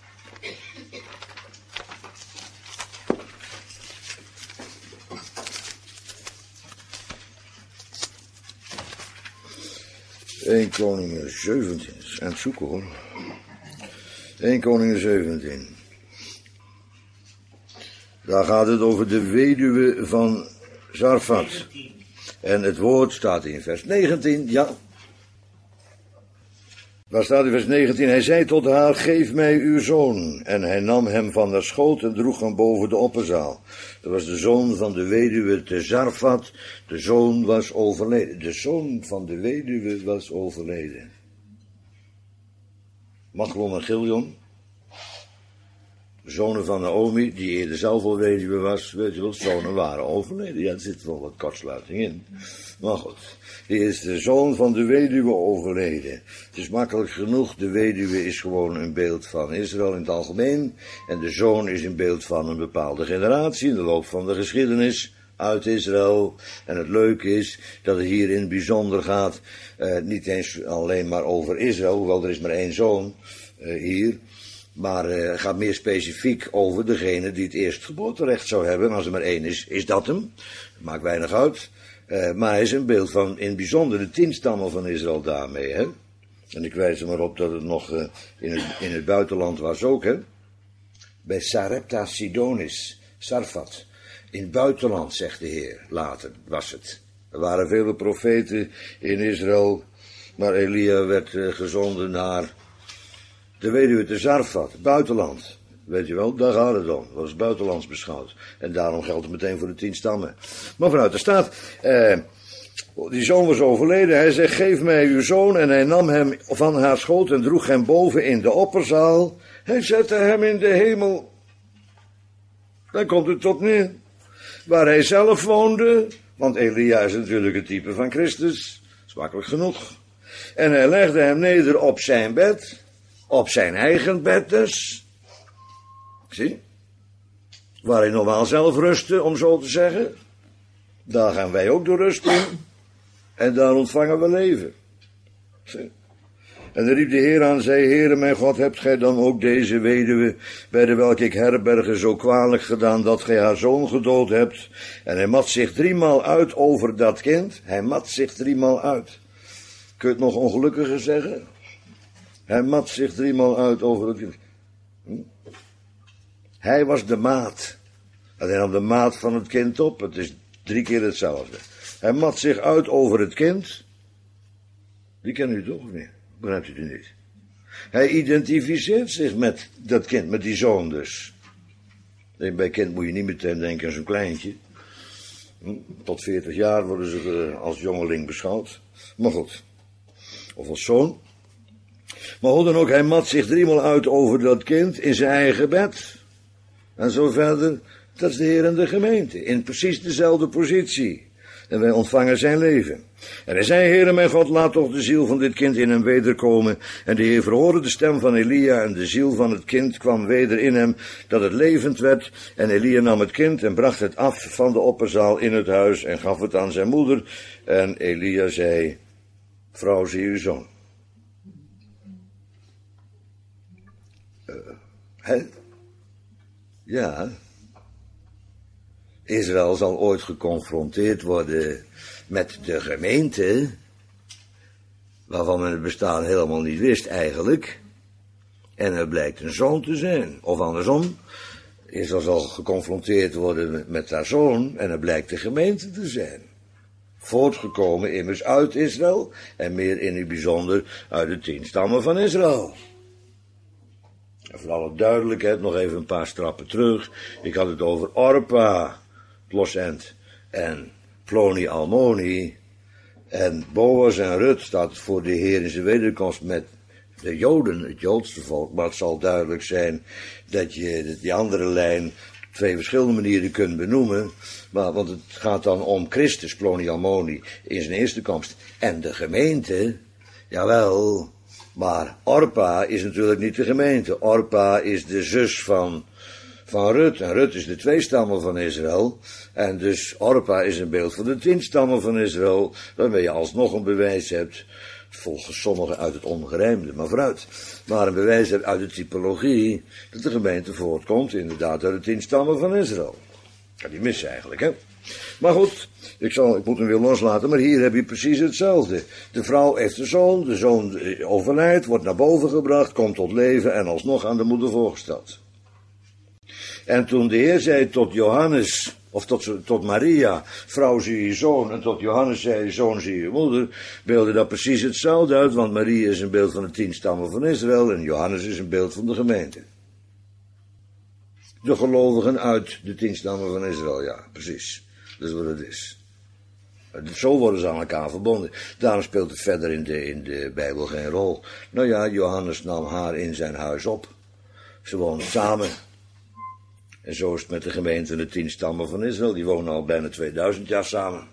...1 Koningen 17, aan het zoeken hoor. 1 Koningen 17. Daar gaat het over de weduwe van Zarfat. En het woord staat in vers 19, ja. Waar staat in vers 19? Hij zei tot haar, geef mij uw zoon. En hij nam hem van haar schoot en droeg hem boven de opperzaal. Dat was de zoon van de weduwe te Zarfat. De zoon was overleden. De zoon van de weduwe was overleden. Machlon en Giljon. Zonen van Naomi, die eerder zelf al weduwe was, weet je wel, zonen waren overleden. Ja, er zit wel wat kortsluiting in. Maar goed, die is de zoon van de weduwe overleden. Het is makkelijk genoeg, de weduwe is gewoon een beeld van Israël in het algemeen. En de zoon is een beeld van een bepaalde generatie in de loop van de geschiedenis uit Israël. En het leuke is dat het hier in het bijzonder gaat, niet eens alleen maar over Israël, hoewel er is maar één zoon hier. Maar het gaat meer specifiek over degene die het eerstgeboorterecht zou hebben. En als er maar één is dat hem. Maakt weinig uit. Maar hij is een beeld van in het bijzonder de 10 stammen van Israël daarmee. Hè? En ik wijs er maar op dat het nog in het buitenland was ook. Hè? Bij Sarepta Sidonis, Sarfat. In het buitenland, zegt de Heer, later was het. Er waren vele profeten in Israël. Maar Elia werd gezonden naar de weduwe te Zarfat, buitenland. Weet je wel, daar gaat het om. Dat was buitenlands beschouwd. En daarom geldt het meteen voor de 10 stammen. Maar vanuit de staat, die zoon was overleden. Hij zegt, geef mij uw zoon. En hij nam hem van haar schoot en droeg hem boven in de opperzaal. Hij zette hem in de hemel. Daar komt het op neer. Waar hij zelf woonde. Want Elia is natuurlijk het type van Christus. Dat is makkelijk genoeg. En hij legde hem neder op zijn bed. Op zijn eigen bed dus. Zie? Waar hij normaal zelf rustte, om zo te zeggen. Daar gaan wij ook door rust in. En daar ontvangen we leven. Zie? En dan riep de Heer aan, zei, Heere mijn God, hebt gij dan ook deze weduwe, bij de welke ik herberge, zo kwalijk gedaan, dat gij haar zoon gedood hebt? En hij mat zich 3 maal uit over dat kind. Hij mat zich 3 maal uit. Kun je het nog ongelukkiger zeggen? Hij mat zich 3 maal uit over het kind. Hij was de maat. En hij nam de maat van het kind op. Het is 3 keer hetzelfde. Hij mat zich uit over het kind. Die kennen u toch of niet? Begrijpt u die niet? Hij identificeert zich met dat kind, met die zoon dus. Bij kind moet je niet meteen denken aan zo'n kleintje. Tot 40 jaar worden ze als jongeling beschouwd. Maar goed. Of als zoon. Maar hoe dan ook, hij mat zich 3 maal uit over dat kind in zijn eigen bed. En zo verder, dat is de Heer en de gemeente. In precies dezelfde positie. En wij ontvangen zijn leven. En hij zei, Heere mijn God, laat toch de ziel van dit kind in hem wederkomen. En de Heer verhoorde de stem van Elia en de ziel van het kind kwam weder in hem, dat het levend werd. En Elia nam het kind en bracht het af van de opperzaal in het huis en gaf het aan zijn moeder. En Elia zei, vrouw, zie uw zoon. Ja. Israël zal ooit geconfronteerd worden met de gemeente, waarvan men het bestaan helemaal niet wist eigenlijk. En er blijkt een zoon te zijn. Of andersom, Israël zal geconfronteerd worden met haar zoon en er blijkt de gemeente te zijn. Voortgekomen immers uit Israël en meer in het bijzonder uit de 10 stammen van Israël. En voor alle duidelijkheid nog even een paar stappen terug. Ik had het over Orpa, het losend, en Ploni Almoni. En Boas en Rut staat voor de Heer in zijn wederkomst met de Joden, het Joodse volk. Maar het zal duidelijk zijn dat je die andere lijn twee verschillende manieren kunt benoemen. Maar, want het gaat dan om Christus, Ploni Almoni, in zijn eerste komst. En de gemeente, jawel, maar Orpa is natuurlijk niet de gemeente. Orpa is de zus van Rut. En Rut is de 2 stammen van Israël. En dus Orpa is een beeld van de 10 stammen van Israël. Waarmee je alsnog een bewijs hebt, volgens sommigen uit het ongerijmde, maar vooruit. Maar een bewijs hebt uit de typologie, dat de gemeente voortkomt inderdaad uit de 10 stammen van Israël. Kan die missen eigenlijk, hè? Maar goed, ik moet hem weer loslaten, maar hier heb je precies hetzelfde. De vrouw heeft een zoon, de zoon overlijdt, wordt naar boven gebracht, komt tot leven en alsnog aan de moeder voorgesteld. En toen de Heer zei tot Johannes, of tot Maria, vrouw zie je zoon, en tot Johannes zei, zoon zie je moeder, beelde dat precies hetzelfde uit, want Maria is een beeld van de 10 stammen van Israël en Johannes is een beeld van de gemeente. De gelovigen uit de 10 stammen van Israël, ja, precies. Dat is wat het is. Zo worden ze aan elkaar verbonden. Daarom speelt het verder in de Bijbel geen rol. Nou ja, Johannes nam haar in zijn huis op. Ze woonden samen. En zo is het met de gemeente en de 10 stammen van Israël. Die wonen al bijna 2000 jaar samen.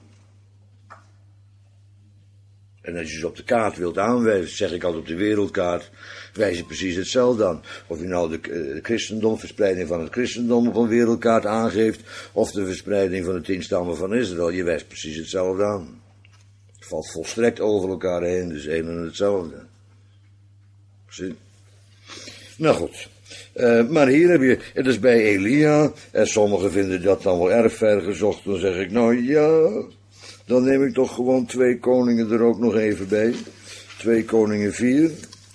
En als je ze op de kaart wilt aanwijzen, zeg ik altijd op de wereldkaart, wijs je precies hetzelfde aan. Of je nou de christendom, verspreiding van het christendom op een wereldkaart aangeeft, of de verspreiding van de 10 stammen van Israël, je wijst precies hetzelfde aan. Het valt volstrekt over elkaar heen, dus één en hetzelfde. Zie? Nou goed. Maar hier heb je, het is bij Elia, en sommigen vinden dat dan wel erg ver gezocht, dan zeg ik, nou ja, dan neem ik toch gewoon 2 Koningen er ook nog even bij. 2 Koningen 4.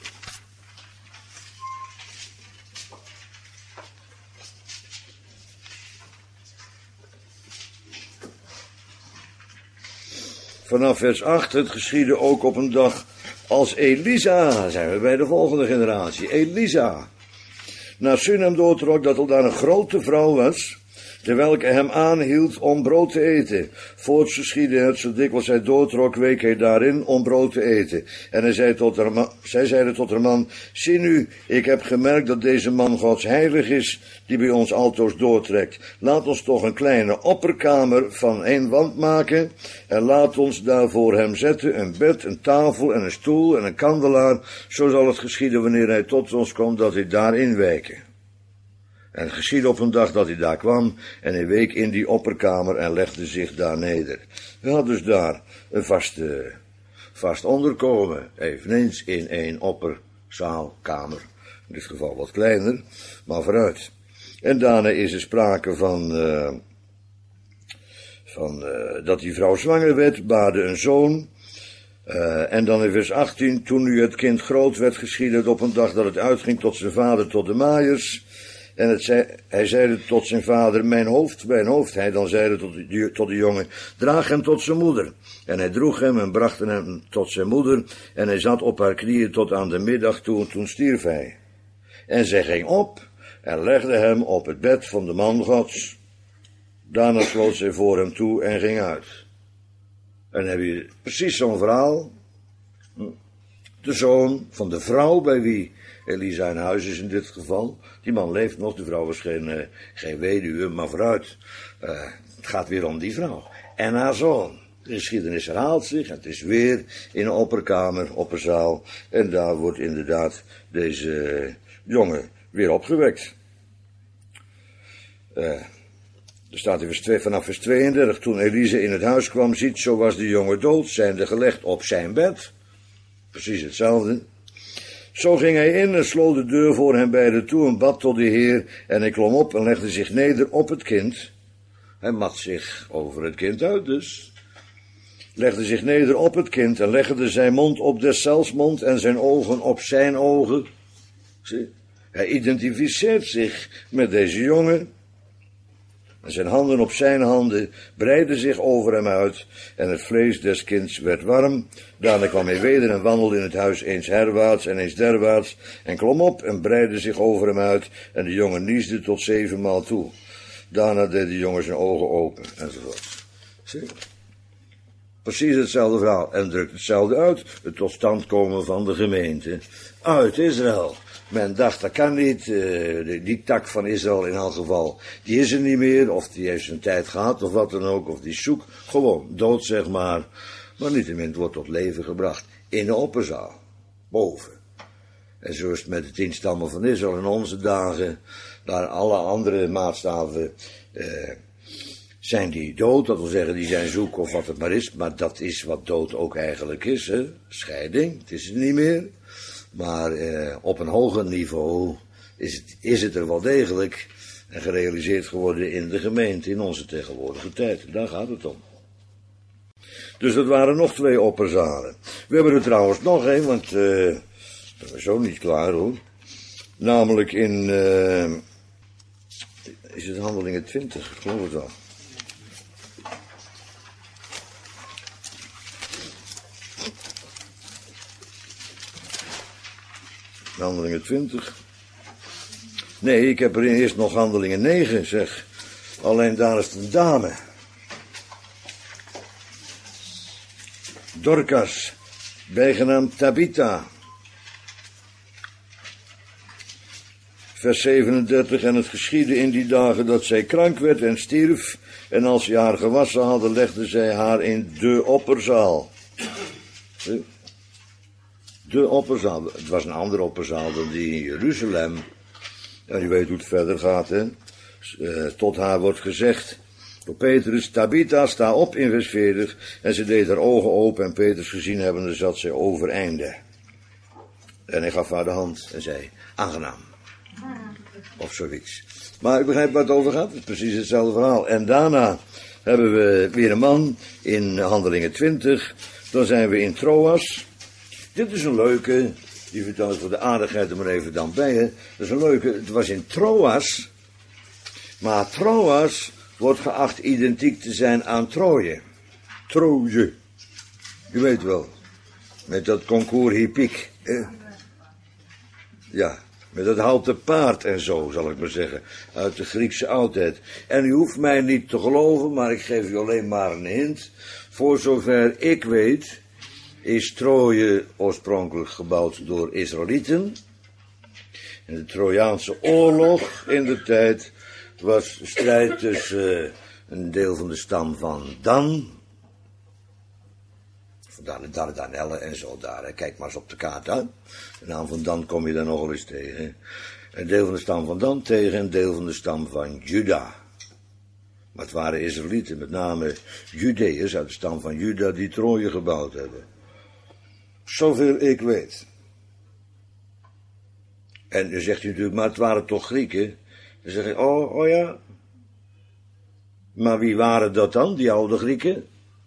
Vanaf vers 8, het geschiedde ook op een dag als Elisa, zijn we bij de volgende generatie, Elisa, naar Sunem doortrok, dat er daar een grote vrouw was, terwijl hij hem aanhield om brood te eten. Voorts geschiedde het, zo dikwijls hij doortrok, week hij daarin om brood te eten. En hij zei zij zeide tot haar man, zie nu, ik heb gemerkt dat deze man Gods heilig is, die bij ons altoos doortrekt. Laat ons toch een kleine opperkamer van 1 wand maken, en laat ons daar voor hem zetten een bed, een tafel en een stoel en een kandelaar. Zo zal het geschieden wanneer hij tot ons komt, dat hij daarin wijken. En het geschiedde op een dag dat hij daar kwam, en hij week in die opperkamer en legde zich daar neder. Hij had dus daar een vast onderkomen, eveneens in 1 opperzaalkamer. In dit geval wat kleiner, maar vooruit. En daarna is er sprake van dat die vrouw zwanger werd, baarde een zoon. En dan in vers 18, toen nu het kind groot werd, geschiedde het op een dag dat het uitging tot zijn vader, tot de maaiers. En hij zeide tot zijn vader, mijn hoofd. Hij dan zeide tot de jongen, draag hem tot zijn moeder. En hij droeg hem en bracht hem tot zijn moeder. En hij zat op haar knieën tot aan de middag toe, en toen stierf hij. En zij ging op en legde hem op het bed van de man Gods. Daarna sloot zij voor hem toe en ging uit. En dan heb je precies zo'n verhaal. De zoon van de vrouw bij wie Elisa in huis is in dit geval. Die man leeft nog, de vrouw was geen weduwe, maar vooruit. Het gaat weer om die vrouw. En haar zoon. De geschiedenis herhaalt zich, het is weer in een opperkamer, opperzaal. En daar wordt inderdaad deze jongen weer opgewekt. Er staat vanaf vers 32, toen Elisa in het huis kwam, ziet, zo was de jongen dood, zijnde gelegd op zijn bed. Precies hetzelfde. Zo ging hij in en sloot de deur voor hen beiden toe en bad tot de Heer. En hij klom op en legde zich neder op het kind. Hij mat zich over het kind uit dus. Legde zich neder op het kind en legde zijn mond op deszelfs mond en zijn ogen op zijn ogen. Zie, hij identificeert zich met deze jongen. En zijn handen op zijn handen breidden zich over hem uit, en het vlees des kinds werd warm. Daarna kwam hij weder en wandelde in het huis eens herwaarts en eens derwaarts, en klom op en breidde zich over hem uit, en de jongen niesde tot 7 maal toe. Daarna deed de jongen zijn ogen open, enzovoort. Zie? Precies hetzelfde verhaal, en drukt hetzelfde uit, het tot stand komen van de gemeente uit Israël. Men dacht, dat kan niet, die tak van Israël in elk geval, die is er niet meer, of die heeft zijn tijd gehad, of wat dan ook, of die is zoek, gewoon dood, zeg maar. Maar niettemin wordt tot leven gebracht, in de opperzaal, boven. En zo is het met de 10 stammen van Israël in onze dagen, naar alle andere maatstaven, zijn die dood, dat wil zeggen, die zijn zoek of wat het maar is, maar dat is wat dood ook eigenlijk is, hè? Scheiding, het is het niet meer. Maar op een hoger niveau is het er wel degelijk en gerealiseerd geworden in de gemeente, in onze tegenwoordige tijd. Daar gaat het om. Dus dat waren nog 2 opperzalen. We hebben er trouwens nog één, want we zijn zo niet klaar hoor. Namelijk in, is het Handelingen 20, ik geloof het wel. Handelingen 20. Nee, ik heb er eerst nog Handelingen 9, zeg. Alleen daar is het een dame. Dorcas, bijgenaamd Tabitha. Vers 37, en het geschiedde in die dagen dat zij krank werd en stierf, en als ze haar gewassen hadden, legden zij haar in de opperzaal. De opperzaal, het was een andere opperzaal dan die in Jeruzalem. En u weet hoe het verder gaat, hè. Tot haar wordt gezegd, door Petrus, Tabitha, sta op in vers 40. En ze deed haar ogen open en Petrus gezien hebbende zat zij overeinde. En hij gaf haar de hand en zei, aangenaam. Of zoiets. Maar u begrijpt waar het over gaat, het is precies hetzelfde verhaal. En daarna hebben we weer een man in Handelingen 20. Dan zijn we in Troas. Dit is een leuke, die vertel ik voor de aardigheid er maar even dan bij. Hè. Dat is een leuke, het was in Troas. Maar Troas wordt geacht identiek te zijn aan Troje. Troje. U weet wel. Met dat concours hippiek. Ja, met dat houten paard en zo, zal ik maar zeggen. Uit de Griekse oudheid. En u hoeft mij niet te geloven, maar ik geef u alleen maar een hint. Voor zover ik weet, is Troje oorspronkelijk gebouwd door Israëlieten. En de Trojaanse oorlog in de tijd was strijd tussen een deel van de stam van Dan. Vandaar de Dardanellen en zo daar. Kijk maar eens op de kaart uit. De naam van Dan kom je daar nogal eens tegen. Een deel van de stam van Dan tegen een deel van de stam van Juda. Maar het waren Israëlieten, met name Judeërs uit de stam van Juda, die Troje gebouwd hebben. Zoveel ik weet. En dan zegt u natuurlijk, maar het waren toch Grieken? Dan zeg ik, oh ja. Maar wie waren dat dan, die oude Grieken?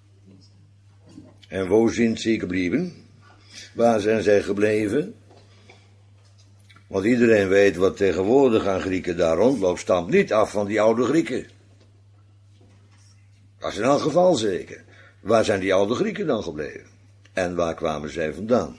En wo sind sie gebleven? Waar zijn zij gebleven? Want iedereen weet wat tegenwoordig aan Grieken daar rondloopt, stamt niet af van die oude Grieken. Dat is in elk geval zeker. Waar zijn die oude Grieken dan gebleven? En waar kwamen zij vandaan?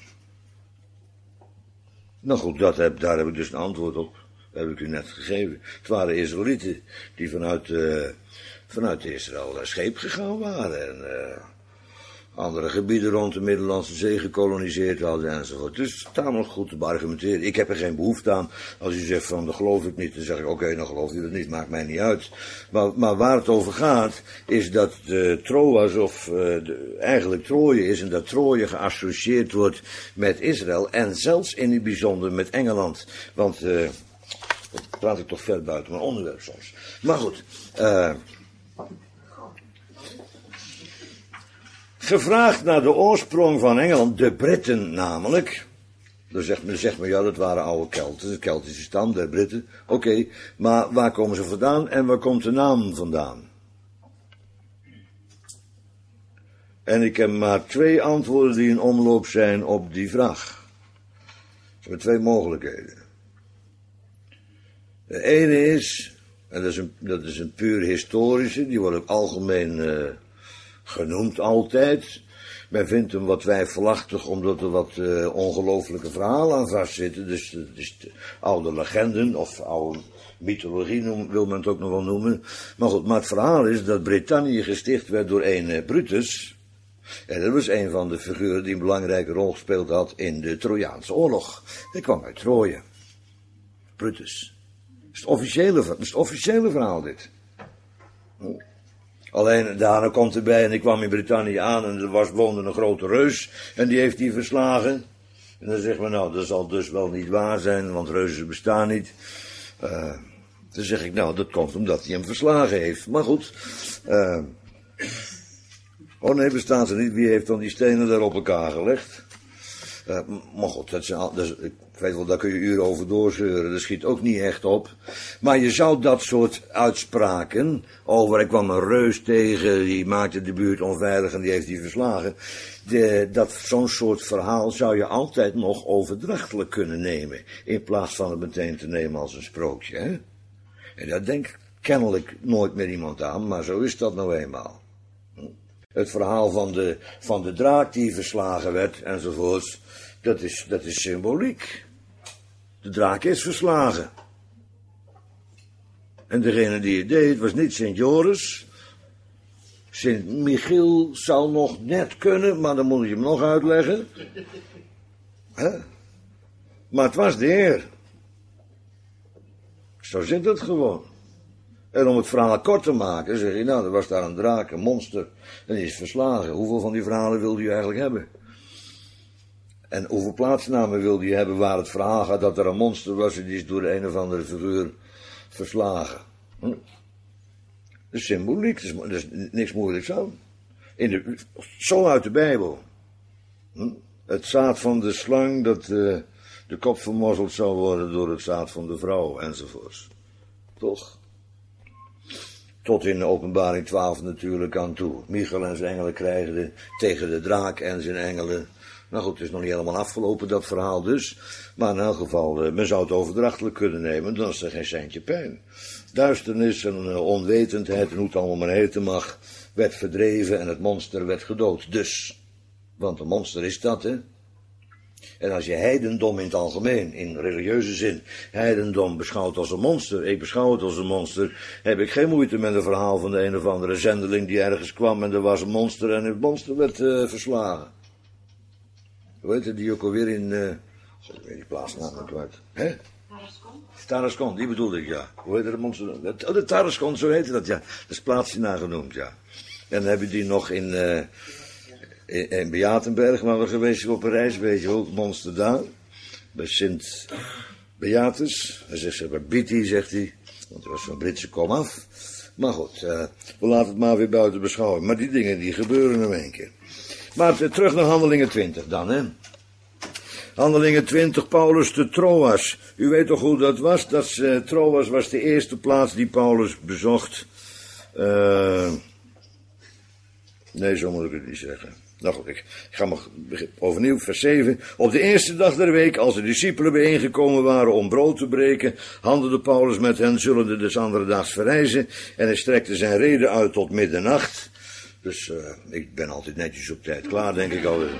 Nou goed, daar heb ik dus een antwoord op. Dat heb ik u net gegeven. Het waren Israëlieten die vanuit Israël scheep gegaan waren. En andere gebieden rond de Middellandse Zee gekoloniseerd hadden enzovoort. Dus tamelijk goed te beargumenteren. Ik heb er geen behoefte aan. Als u zegt van, dat geloof ik niet, dan zeg ik, oké, dan geloof u dat niet, maakt mij niet uit. Maar waar het over gaat, is dat Troas, of eigenlijk Troje is, en dat Troje geassocieerd wordt met Israël, en zelfs in het bijzonder met Engeland. Want, dat praat ik toch ver buiten mijn onderwerp soms. Maar goed, gevraagd naar de oorsprong van Engeland, de Britten namelijk. Dan zegt men, ja, dat waren oude Kelten, de Keltische stam, de Britten. Oké, maar waar komen ze vandaan en waar komt de naam vandaan? En ik heb maar 2 antwoorden die in omloop zijn op die vraag. Er zijn 2 mogelijkheden. De ene is, en dat is een puur historische, die wordt ook algemeen genoemd altijd. Men vindt hem wat twijfelachtig, omdat er wat ongelooflijke verhalen aan vastzitten. Dus het is de oude legenden, of oude mythologie wil men het ook nog wel noemen. Maar het verhaal is dat Brittannië gesticht werd door een Brutus. En dat was een van de figuren die een belangrijke rol gespeeld had in de Trojaanse oorlog. Hij kwam uit Troje. Brutus. Dat is het officiële verhaal dit. Alleen daarna komt erbij en ik kwam in Brittannië aan en er woonde een grote reus en die heeft die verslagen. En dan zegt men, nou, dat zal dus wel niet waar zijn, want reuzen bestaan niet. Dan zeg ik, nou, dat komt omdat hij hem verslagen heeft. Maar goed. Oh nee, bestaan ze niet. Wie heeft dan die stenen daar op elkaar gelegd? Maar goed, ik weet wel, daar kun je uren over doorzeuren. Dat schiet ook niet echt op. Maar je zou dat soort uitspraken over, ik kwam een reus tegen, die maakte de buurt onveilig en die heeft die verslagen. Zo'n soort verhaal zou je altijd nog overdrachtelijk kunnen nemen. In plaats van het meteen te nemen als een sprookje. Hè? En daar denkt kennelijk nooit meer iemand aan, maar zo is dat nou eenmaal. Het verhaal van de draak die verslagen werd enzovoorts, dat is symboliek. De draak is verslagen. En degene die het deed was niet Sint Joris. Sint Michiel zou nog net kunnen, maar dan moet je hem nog uitleggen. Maar het was de Heer. Zo zit het gewoon. En om het verhaal kort te maken, zeg je, nou, er was daar een draak, een monster, en die is verslagen. Hoeveel van die verhalen wilde u eigenlijk hebben? En hoeveel plaatsnamen wilde je hebben waar het verhaal gaat dat er een monster was en die is door de een of andere figuur verslagen? Dat is symboliek, er is niks moeilijks aan. Zo uit de Bijbel. Het zaad van de slang, dat de kop vermorzeld zou worden door het zaad van de vrouw, enzovoorts. Toch? Tot in Openbaring 12 natuurlijk aan toe. Michael en zijn engelen krijgen tegen de draak en zijn engelen. Nou goed, het is nog niet helemaal afgelopen, dat verhaal dus. Maar in elk geval, men zou het overdrachtelijk kunnen nemen, dan is er geen centje pijn. Duisternis en onwetendheid, en hoe het allemaal maar heten mag, werd verdreven en het monster werd gedood. Dus, want een monster is dat, hè. En als je heidendom in het algemeen, in religieuze zin, heidendom beschouwt als een monster, ik beschouw het als een monster, heb ik geen moeite met een verhaal van de een of andere zendeling die ergens kwam en er was een monster en het monster werd verslagen. Hoe heet het die ook alweer in, ik weet die plaatsnaam kwijt. Hè? Tarascon, die bedoelde ik, ja. Hoe heet het monster? De Tarascon, zo heette dat, ja. Dat is plaatsje nagenoemd, ja. En dan heb je die nog in Beatenberg, waar we geweest zijn op een reis, weet je wel, het monster daar. Bij Sint Beatus. Hij zegt, bij Biti, zegt hij. Want hij was van Britse komaf. Maar goed, we laten het maar weer buiten beschouwing. Maar die dingen, die gebeuren nog één keer. Maar terug naar Handelingen 20 dan, hè. Handelingen 20, Paulus te Troas. U weet toch hoe dat was? Troas was de eerste plaats die Paulus bezocht. Nee, zo moet ik het niet zeggen. Nou goed, ik ga maar overnieuw, vers 7. Op de eerste dag der week, als de discipelen bijeengekomen waren om brood te breken, handelde Paulus met hen, zullende des andere daags verrijzen, en hij strekte zijn rede uit tot middernacht. Dus ik ben altijd netjes op tijd klaar, denk ik alweer.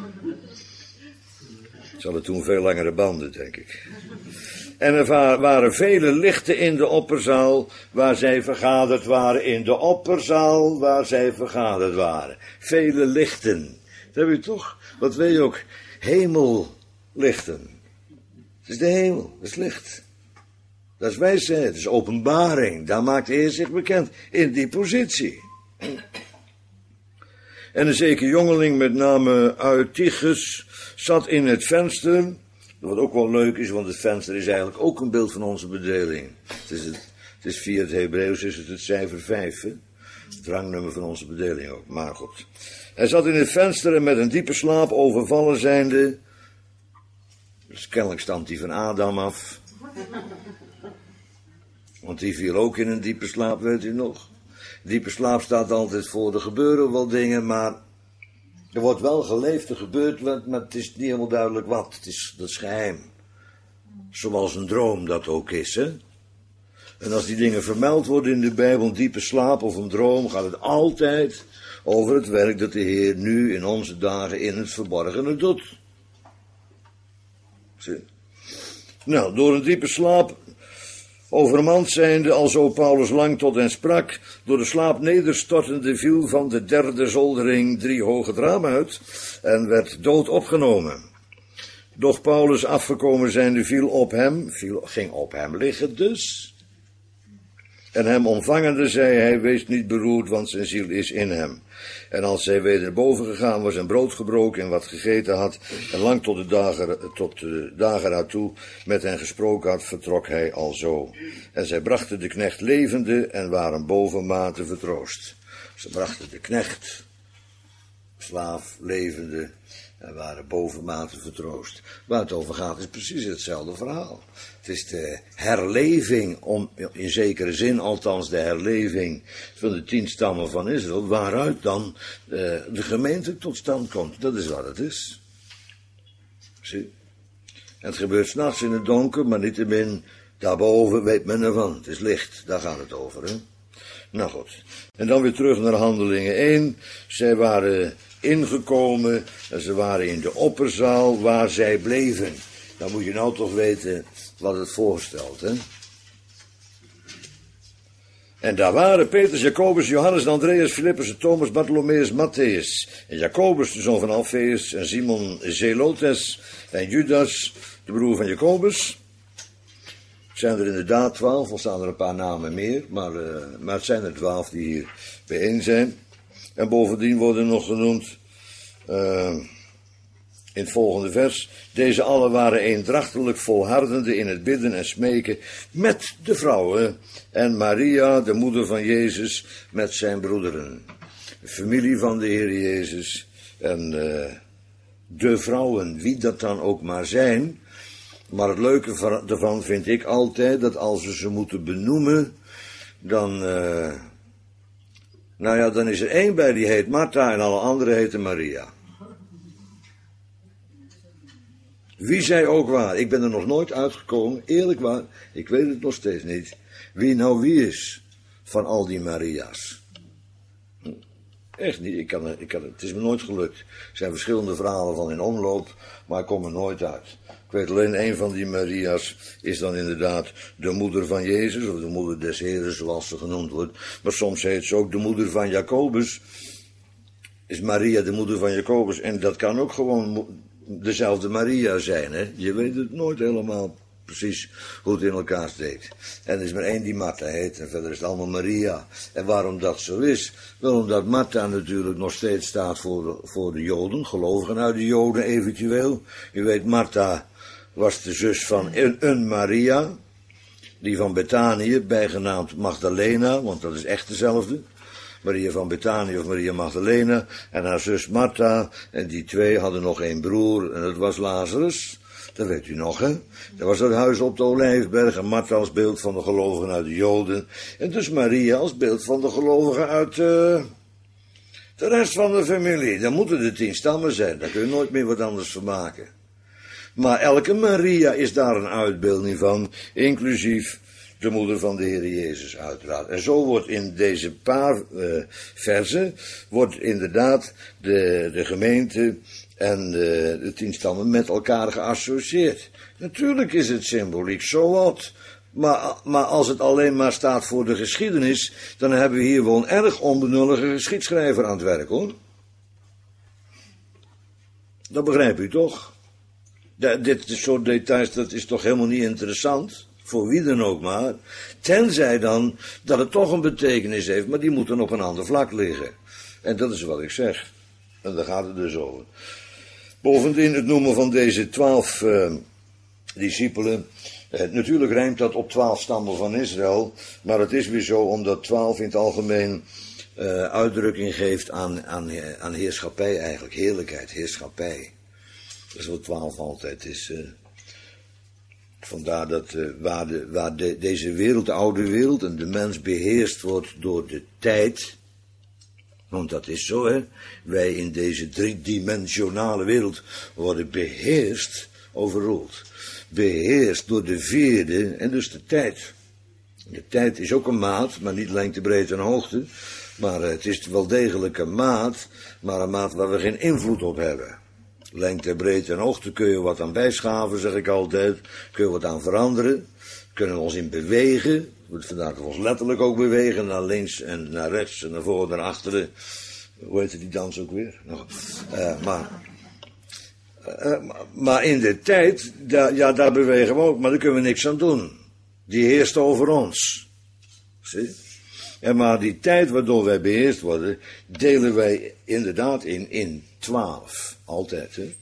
Ze hadden toen veel langere banden, denk ik. En er waren vele lichten in de opperzaal, waar zij vergaderd waren. In de opperzaal, waar zij vergaderd waren. Vele lichten. Dat heb je toch? Wat weet je ook? Hemellichten. Het is de hemel, dat is licht. Dat is wijsheid, dat is openbaring. Daar maakt de Heer zich bekend, in die positie. En een zeker jongeling met name Eutychus zat in het venster. Wat ook wel leuk is, want het venster is eigenlijk ook een beeld van onze bedeling. Het is via het Hebreeuws is het cijfer 5, hè? Het rangnummer van onze bedeling ook, maar goed. Hij zat in het venster en met een diepe slaap overvallen zijnde. Dus kennelijk stamt hij van Adam af. Want die viel ook in een diepe slaap, weet u nog. Diepe slaap staat altijd voor, er gebeuren wel dingen, maar er wordt wel geleefd, er gebeurt wat, maar het is niet helemaal duidelijk wat. Dat is geheim. Zoals een droom dat ook is, hè. En als die dingen vermeld worden in de Bijbel, een diepe slaap of een droom, gaat het altijd over het werk dat de Heer nu in onze dagen in het verborgene doet. Zie. Nou, door een diepe slaap overmand zijnde, alzo Paulus lang tot hen sprak, door de slaap nederstortende viel van de derde zoldering 3 hoge ramen uit en werd dood opgenomen. Doch Paulus afgekomen zijnde ging op hem liggen dus. En hem ontvangende zei hij, wees niet beroerd, want zijn ziel is in hem. En als zij weder boven gegaan was en brood gebroken en wat gegeten had, en lang tot de dageraad toe met hen gesproken had, vertrok hij alzo. En zij brachten de knecht levende en waren bovenmate vertroost. Ze brachten de knecht, slaaf, levende, en waren bovenmate vertroost. Waar het over gaat is precies hetzelfde verhaal. Het is de herleving, in zekere zin althans de herleving van de 10 stammen van Israël, waaruit dan de gemeente tot stand komt. Dat is wat het is. Zie? En het gebeurt 's nachts in het donker, maar niettemin, daarboven weet men ervan. Het is licht, daar gaat het over. Hè? Nou goed. En dan weer terug naar Handelingen 1. Zij waren ingekomen en ze waren in de opperzaal waar zij bleven. Dan moet je nou toch weten wat het voorstelt, hè? En daar waren Petrus, Jacobus, Johannes, Andreas, Filippus, Thomas, Bartholomeus, Matthäus en Jacobus, de zoon van Alfeus, en Simon Zelotes en Judas, de broer van Jacobus. Het zijn er inderdaad 12, al staan er een paar namen meer, maar het zijn er 12 die hier bijeen zijn. En bovendien worden nog genoemd, in het volgende vers, deze allen waren eendrachtelijk volhardende in het bidden en smeken met de vrouwen en Maria, de moeder van Jezus, met zijn broederen. De familie van de Heer Jezus en de vrouwen, wie dat dan ook maar zijn. Maar het leuke ervan vind ik altijd dat als we ze moeten benoemen, dan dan is er één bij die heet Martha en alle anderen heten Maria. Wie zij ook waren. Ik ben er nog nooit uitgekomen, eerlijk waar, ik weet het nog steeds niet. Wie nou wie is van al die Maria's. Echt niet, het is me nooit gelukt. Er zijn verschillende verhalen van in omloop, maar ik kom er nooit uit. Ik weet alleen, een van die Maria's is dan inderdaad de moeder van Jezus, of de moeder des Heren, zoals ze genoemd wordt. Maar soms heet ze ook de moeder van Jacobus. Is Maria de moeder van Jacobus? En dat kan ook gewoon dezelfde Maria zijn, hè? Je weet het nooit helemaal precies hoe het in elkaar steekt. En er is maar één die Martha heet, en verder is het allemaal Maria. En waarom dat zo is? Wel omdat Martha natuurlijk nog steeds staat voor de Joden, gelovigen uit de Joden eventueel. Je weet, Martha was de zus van een Maria, die van Betanië, bijgenaamd Magdalena, want dat is echt dezelfde. Maria van Betanië of Maria Magdalena en haar zus Martha. En die twee hadden nog één broer en dat was Lazarus. Dat weet u nog, hè? Dat was het huis op de Olijfberg en Martha als beeld van de gelovigen uit de Joden. En dus Maria als beeld van de gelovigen uit de rest van de familie. Dan moeten de 10 stammen zijn, daar kun je nooit meer wat anders van maken. Maar elke Maria is daar een uitbeelding van, inclusief de moeder van de Heer Jezus uiteraard. En zo wordt in deze paar versen, wordt inderdaad de gemeente en de 10 stammen met elkaar geassocieerd. Natuurlijk is het symboliek, zo wat. Maar als het alleen maar staat voor de geschiedenis, dan hebben we hier wel een erg onbenullige geschiedschrijver aan het werk, hoor. Dat begrijp u toch? Dit soort details, dat is toch helemaal niet interessant? Voor wie dan ook maar. Tenzij dan dat het toch een betekenis heeft, maar die moet dan op een ander vlak liggen. En dat is wat ik zeg. En daar gaat het dus over. Bovendien het noemen van deze 12 discipelen. Natuurlijk rijmt dat op 12 stammen van Israël. Maar het is weer zo omdat 12 in het algemeen uitdrukking geeft aan heerschappij eigenlijk. Heerlijkheid, heerschappij. Dat is wat 12 altijd is. Vandaar dat waar deze wereld, de oude wereld en de mens beheerst wordt door de tijd. Want dat is zo, hè. Wij in deze driedimensionale wereld worden beheerst, overroeld. Beheerst door de 4e en dus de tijd. De tijd is ook een maat, maar niet lengte, breedte en hoogte. Maar het is wel degelijk een maat, maar een maat waar we geen invloed op hebben. Lengte, breedte en hoogte kun je wat aan bijschaven, zeg ik altijd. Kun je wat aan veranderen. Kunnen we ons in bewegen. Vandaar dat we ons letterlijk ook bewegen. Naar links en naar rechts en naar voren en naar achteren. Hoe heet die dans ook weer? Maar in de tijd, daar bewegen we ook, maar daar kunnen we niks aan doen. Die heerst over ons. Zie? En maar die tijd waardoor wij beheerst worden, delen wij inderdaad in 12. Altijd, hè.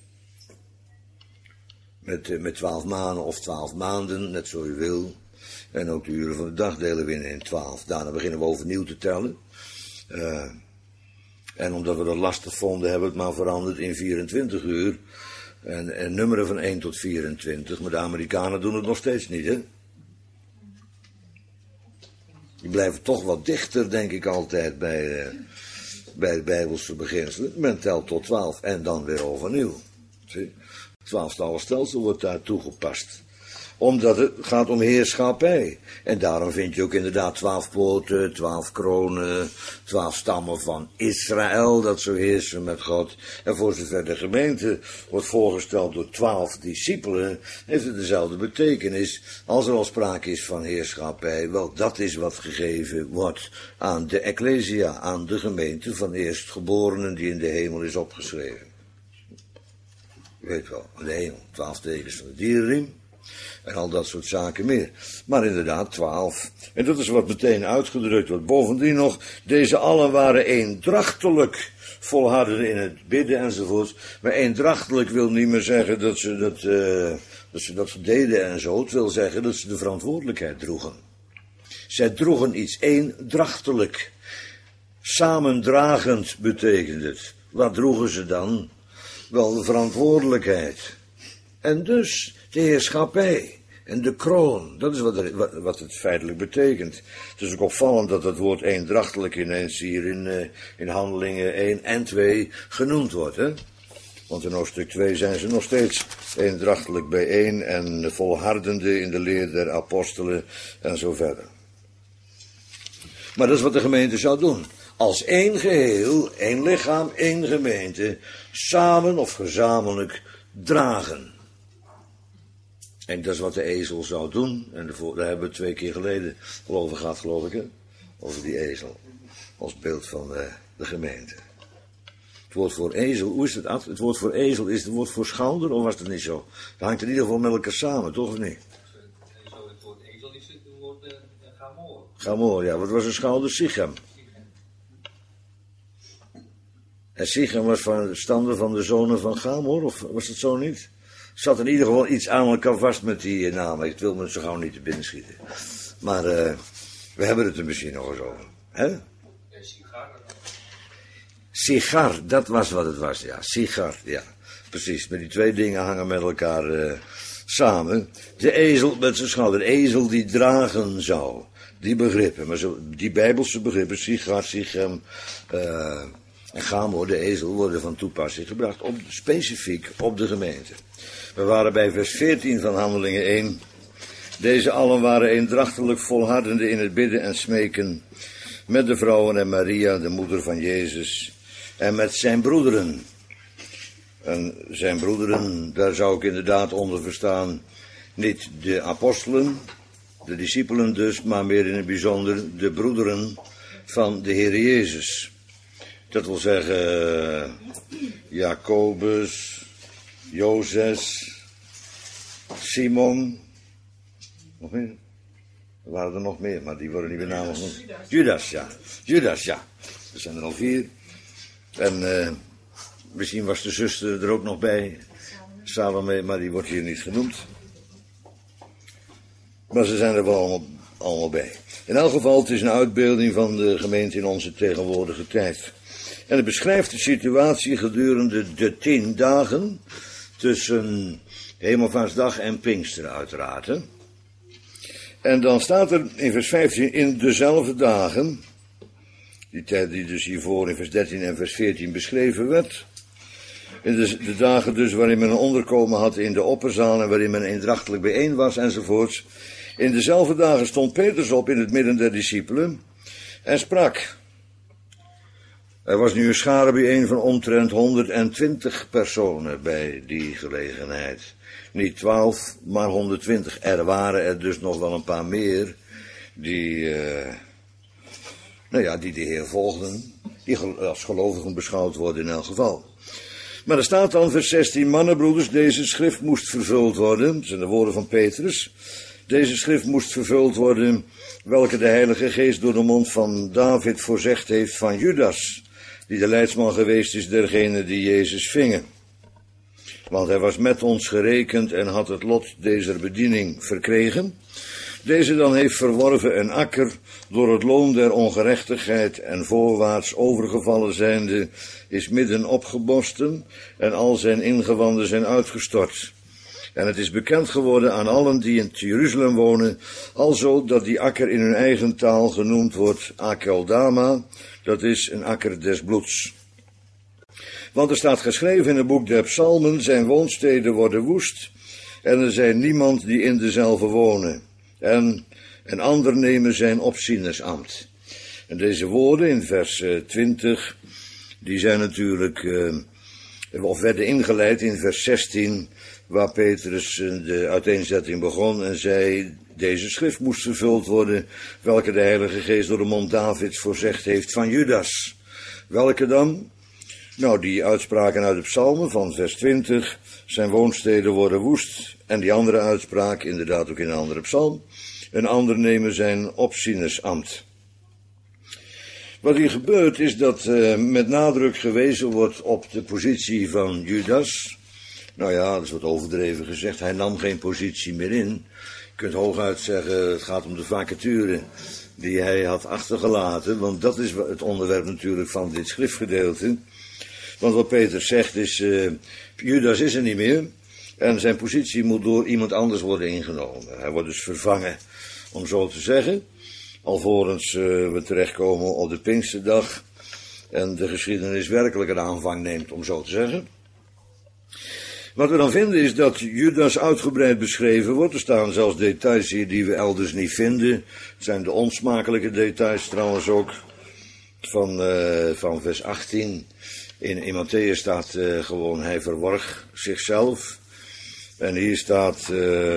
Met 12 maanden of 12 maanden, net zo u wil. En ook de uren van de dag delen we in 12. Daarna beginnen we overnieuw te tellen. En omdat we dat lastig vonden, hebben we het maar veranderd in 24 uur. En nummeren van 1 tot 24. Maar de Amerikanen doen het nog steeds niet, hè. Die blijven toch wat dichter, denk ik altijd, bij de Bijbelse beginselen. Men telt tot 12 en dan weer overnieuw. Zie? Het 12-tallig stelsel wordt daar toegepast. Omdat het gaat om heerschappij. En daarom vind je ook inderdaad 12 poorten, 12 kronen, 12 stammen van Israël, dat zo heersen met God. En voor zover de gemeente wordt voorgesteld door 12 discipelen, heeft het dezelfde betekenis als er al sprake is van heerschappij. Wel, dat is wat gegeven wordt aan de Ecclesia, aan de gemeente van eerstgeborenen die in de hemel is opgeschreven. Je weet wel, de hemel, 12 tekens van de dierenriem. En al dat soort zaken meer. Maar inderdaad, 12. En dat is wat meteen uitgedrukt wordt. Bovendien nog, deze allen waren eendrachtelijk, volharden in het bidden enzovoort. Maar eendrachtelijk wil niet meer zeggen dat ze dat deden en zo. Het wil zeggen dat ze de verantwoordelijkheid droegen. Zij droegen iets eendrachtelijk. Samendragend betekent het. Wat droegen ze dan? Wel de verantwoordelijkheid. En dus de heerschappij en de kroon, dat is wat het feitelijk betekent. Het is ook opvallend dat het woord eendrachtelijk ineens hier in Handelingen 1 en 2 genoemd wordt. Hè? Want in hoofdstuk 2 zijn ze nog steeds eendrachtelijk bijeen en volhardende in de leer der apostelen en zo verder. Maar dat is wat de gemeente zou doen. Als één geheel, één lichaam, één gemeente, samen of gezamenlijk dragen. En dat is wat de ezel zou doen. En daar hebben we 2 keer geleden al over gehad, geloof ik, hè? Over die ezel. Als beeld van de gemeente. Het woord voor ezel, hoe is het, Ad? Het woord voor ezel is het woord voor schouder, of was het niet zo? Het hangt in ieder geval met elkaar samen, toch of niet? Het woord ezel is het woord gamoor. Gamoor, ja. Wat was een schouder? Sichem. En Sichem was van de stammen van de zonen van Gamor, of was het zo niet? Zat in ieder geval iets aan elkaar vast met die namen. Ik wil me zo gauw niet te binnen schieten. Maar we hebben het er misschien nog eens over. Hè? Sigar, dat was wat het was, ja. Sigar, ja. Precies, maar die 2 dingen hangen met elkaar samen. De ezel met zijn schouder. De ezel die dragen zou. Die begrippen, maar die bijbelse begrippen, Sigar, Sichem en Gamor, de ezel, worden van toepassing gebracht specifiek op de gemeente. We waren bij vers 14 van Handelingen 1. Deze allen waren eendrachtelijk volhardende in het bidden en smeken met de vrouwen en Maria, de moeder van Jezus, en met zijn broederen. En zijn broederen, daar zou ik inderdaad onder verstaan, niet de apostelen, de discipelen dus, maar meer in het bijzonder de broederen van de Heer Jezus. Dat wil zeggen, Jacobus, Jozes, Simon, nog meer? Er waren er nog meer, maar die worden niet bij naam genoemd. Judas, ja. Er zijn er al 4. En misschien was de zuster er ook nog bij, Salome, maar die wordt hier niet genoemd. Maar ze zijn er wel allemaal bij. In elk geval, het is een uitbeelding van de gemeente in onze tegenwoordige tijd. En het beschrijft de situatie gedurende de 10 dagen tussen Hemelvaartsdag en Pinksteren uiteraard. Hè? En dan staat er in vers 15, in dezelfde dagen, die tijd die dus hiervoor in vers 13 en vers 14 beschreven werd, in de dagen dus waarin men een onderkomen had in de opperzaal en waarin men eendrachtelijk bijeen was enzovoorts. In dezelfde dagen stond Petrus op in het midden der discipelen en sprak. Er was nu een schare bijeen van omtrent 120 personen bij die gelegenheid. Niet 12, maar 120. Er waren er dus nog wel een paar meer die de Heer volgden, die als gelovigen beschouwd worden in elk geval. Maar er staat dan, vers 16, mannenbroeders, deze schrift moest vervuld worden. Dat zijn de woorden van Petrus. Deze schrift moest vervuld worden, welke de Heilige Geest door de mond van David voorzegd heeft van Judas, die de leidsman geweest is dergenen die Jezus vingen. Want hij was met ons gerekend en had het lot deze bediening verkregen. Deze dan heeft verworven een akker, door het loon der ongerechtigheid en voorwaarts overgevallen zijnde, is midden opgeborsten en al zijn ingewanden zijn uitgestort. En het is bekend geworden aan allen die in Jeruzalem wonen, alzo dat die akker in hun eigen taal genoemd wordt Akeldama, dat is een akker des bloeds. Want er staat geschreven in het boek der Psalmen, zijn woonsteden worden woest, en er zijn niemand die in dezelfde wonen. En een ander nemen zijn opzienersambt. En deze woorden in vers 20, die zijn natuurlijk, of werden ingeleid in vers 16, waar Petrus de uiteenzetting begon en zei, deze schrift moest vervuld worden, welke de Heilige Geest door de mond Davids voorzegd heeft van Judas. Welke dan? Nou, die uitspraken uit de Psalmen van vers 20, zijn woonsteden worden woest, en die andere uitspraak, inderdaad ook in een andere psalm, een ander nemen zijn opzienersambt. Wat hier gebeurt is dat met nadruk gewezen wordt op de positie van Judas. Nou ja, dat is wat overdreven gezegd, hij nam geen positie meer in. Je kunt hooguit zeggen, het gaat om de vacature die hij had achtergelaten, want dat is het onderwerp natuurlijk van dit schriftgedeelte. Want wat Peter zegt is, Judas is er niet meer en zijn positie moet door iemand anders worden ingenomen. Hij wordt dus vervangen, om zo te zeggen, alvorens we terechtkomen op de Pinksterdag en de geschiedenis werkelijk een aanvang neemt, om zo te zeggen. Wat we dan vinden is dat Judas uitgebreid beschreven wordt. Er staan zelfs details hier die we elders niet vinden. Het zijn de onsmakelijke details trouwens ook van vers 18. In Mattheüs staat gewoon, hij verworg zichzelf. En hier staat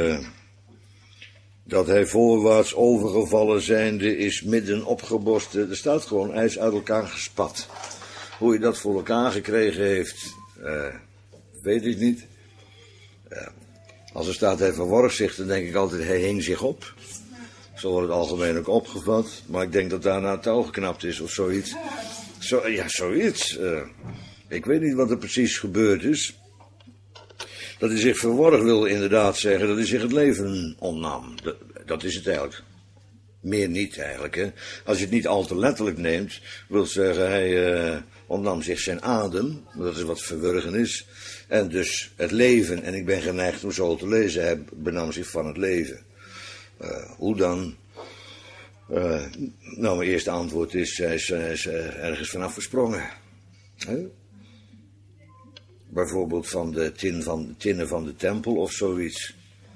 dat hij voorwaarts overgevallen zijnde is midden opgeborsten. Er staat gewoon, hij is uit elkaar gespat. Hoe hij dat voor elkaar gekregen heeft, weet ik niet. Als er staat hij verworg zich, dan denk ik altijd hij hing zich op. Zo wordt het algemeen ook opgevat. Maar ik denk dat daarna het touw geknapt is of zoiets. Zoiets. Ik weet niet wat er precies gebeurd is. Dat hij zich verworg wil inderdaad zeggen dat hij zich het leven ontnam. Dat is het eigenlijk. Meer niet eigenlijk. Hè. Als je het niet al te letterlijk neemt, wil zeggen hij ontnam zich zijn adem. Dat is wat verwurgen is. En dus het leven, en ik ben geneigd om zo te lezen, hij benam zich van het leven. Hoe dan? Nou, mijn eerste antwoord is, hij is ergens vanaf gesprongen. Bijvoorbeeld van de tinnen van de tempel of zoiets.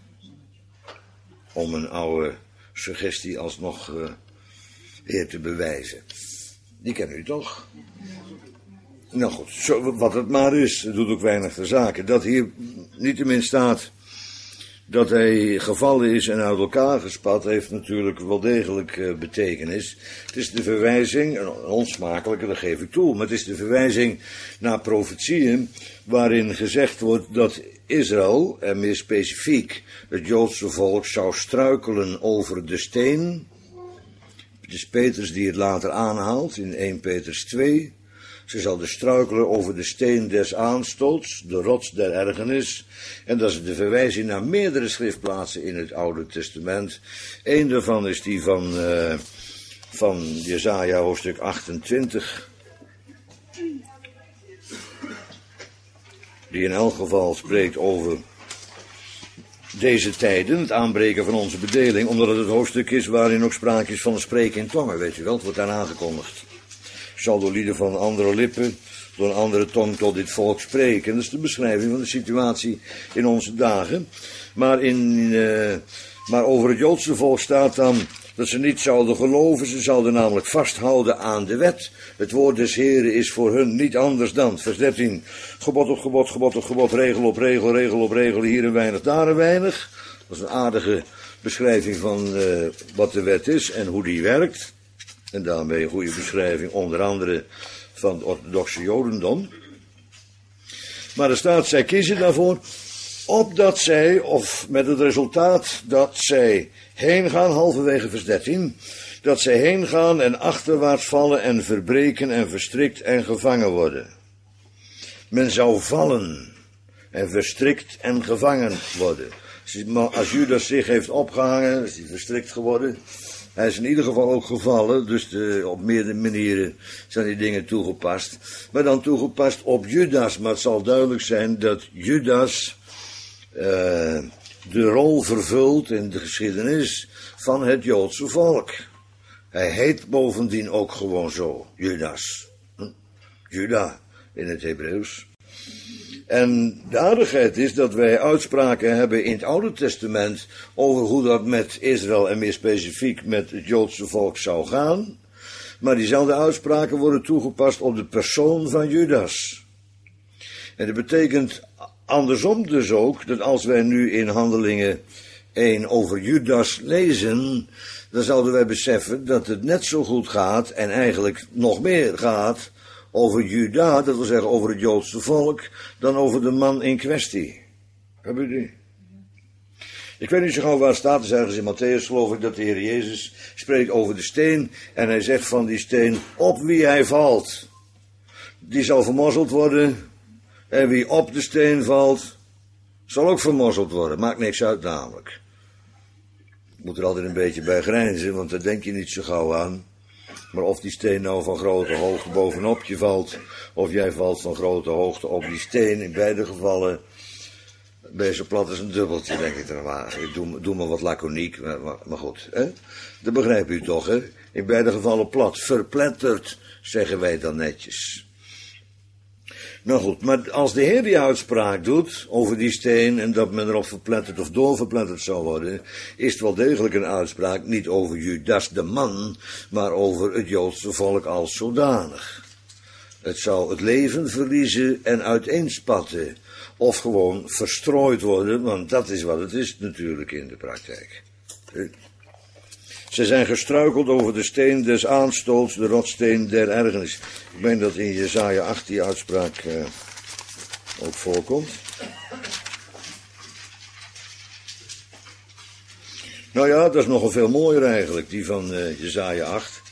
Om een oude suggestie alsnog eer te bewijzen. Die kennen u toch? Nou goed, wat het maar is, het doet ook weinig ter zake. Dat hier niettemin staat dat hij gevallen is en uit elkaar gespat, heeft natuurlijk wel degelijk betekenis. Het is de verwijzing, een onsmakelijke, dat geef ik toe, maar het is de verwijzing naar profetieën, waarin gezegd wordt dat Israël, en meer specifiek het Joodse volk, zou struikelen over de steen. Het is Petrus die het later aanhaalt in 1 Petrus 2. Ze zal dus struikelen over de steen des aanstoots, de rots der ergernis. En dat is de verwijzing naar meerdere schriftplaatsen in het Oude Testament. Eén daarvan is die van Jesaja hoofdstuk 28. Die in elk geval spreekt over deze tijden, het aanbreken van onze bedeling, omdat het het hoofdstuk is waarin ook sprake is van een spreken in tongen, weet u wel, het wordt daar aangekondigd. Zal door lieden van andere lippen, door een andere tong tot dit volk spreken. Dat is de beschrijving van de situatie in onze dagen. Maar over het Joodse volk staat dan dat ze niet zouden geloven, ze zouden namelijk vasthouden aan de wet. Het woord des Heren is voor hun niet anders dan, vers 13, gebod op gebod, gebod op gebod, regel op regel, regel op regel, hier een weinig, daar een weinig. Dat is een aardige beschrijving van wat de wet is en hoe die werkt. En daarmee een goede beschrijving, onder andere van het orthodoxe Jodendom. Maar er staat, zij kiezen daarvoor, opdat zij, of met het resultaat dat zij heen gaan, halverwege vers 13, dat zij heen gaan en achterwaarts vallen en verbreken en verstrikt en gevangen worden. Men zou vallen en verstrikt en gevangen worden. Als Judas zich heeft opgehangen, is hij verstrikt geworden. Hij is in ieder geval ook gevallen, dus op meerdere manieren zijn die dingen toegepast. Maar dan toegepast op Judas, maar het zal duidelijk zijn dat Judas de rol vervult in de geschiedenis van het Joodse volk. Hij heet bovendien ook gewoon zo, Judas. Juda in het Hebreeuws. En de aardigheid is dat wij uitspraken hebben in het Oude Testament over hoe dat met Israël en meer specifiek met het Joodse volk zou gaan. Maar diezelfde uitspraken worden toegepast op de persoon van Judas. En dat betekent andersom dus ook dat als wij nu in Handelingen 1 over Judas lezen, dan zouden wij beseffen dat het net zo goed gaat en eigenlijk nog meer gaat over Juda, dat wil zeggen over het Joodse volk, dan over de man in kwestie. Hebben jullie? Ik weet niet zo gauw waar het staat, dus ergens in Matthäus geloof ik dat de Heer Jezus spreekt over de steen en hij zegt van die steen op wie hij valt, die zal vermorzeld worden en wie op de steen valt, zal ook vermorzeld worden. Maakt niks uit namelijk. Ik moet er altijd een beetje bij grijnzen, want daar denk je niet zo gauw aan. Maar of die steen nou van grote hoogte bovenop je valt, of jij valt van grote hoogte op die steen, in beide gevallen ben je zo plat als een dubbeltje, denk ik er maar. Ik doe maar wat laconiek, maar goed. Hè? Dat begrijp u toch, hè? In beide gevallen plat, verpletterd, zeggen wij dan netjes. Nou goed, maar als de Heer die uitspraak doet over die steen en dat men erop verpletterd of doorverpletterd zou worden, is het wel degelijk een uitspraak niet over Judas de man, maar over het Joodse volk als zodanig. Het zou het leven verliezen en uiteenspatten, of gewoon verstrooid worden, want dat is wat het is natuurlijk in de praktijk. Ze zijn gestruikeld over de steen des aanstoots, de rotssteen der ergernis. Ik meen dat in Jesaja 8 die uitspraak ook voorkomt. Nou ja, dat is nogal veel mooier eigenlijk, die van Jesaja 8.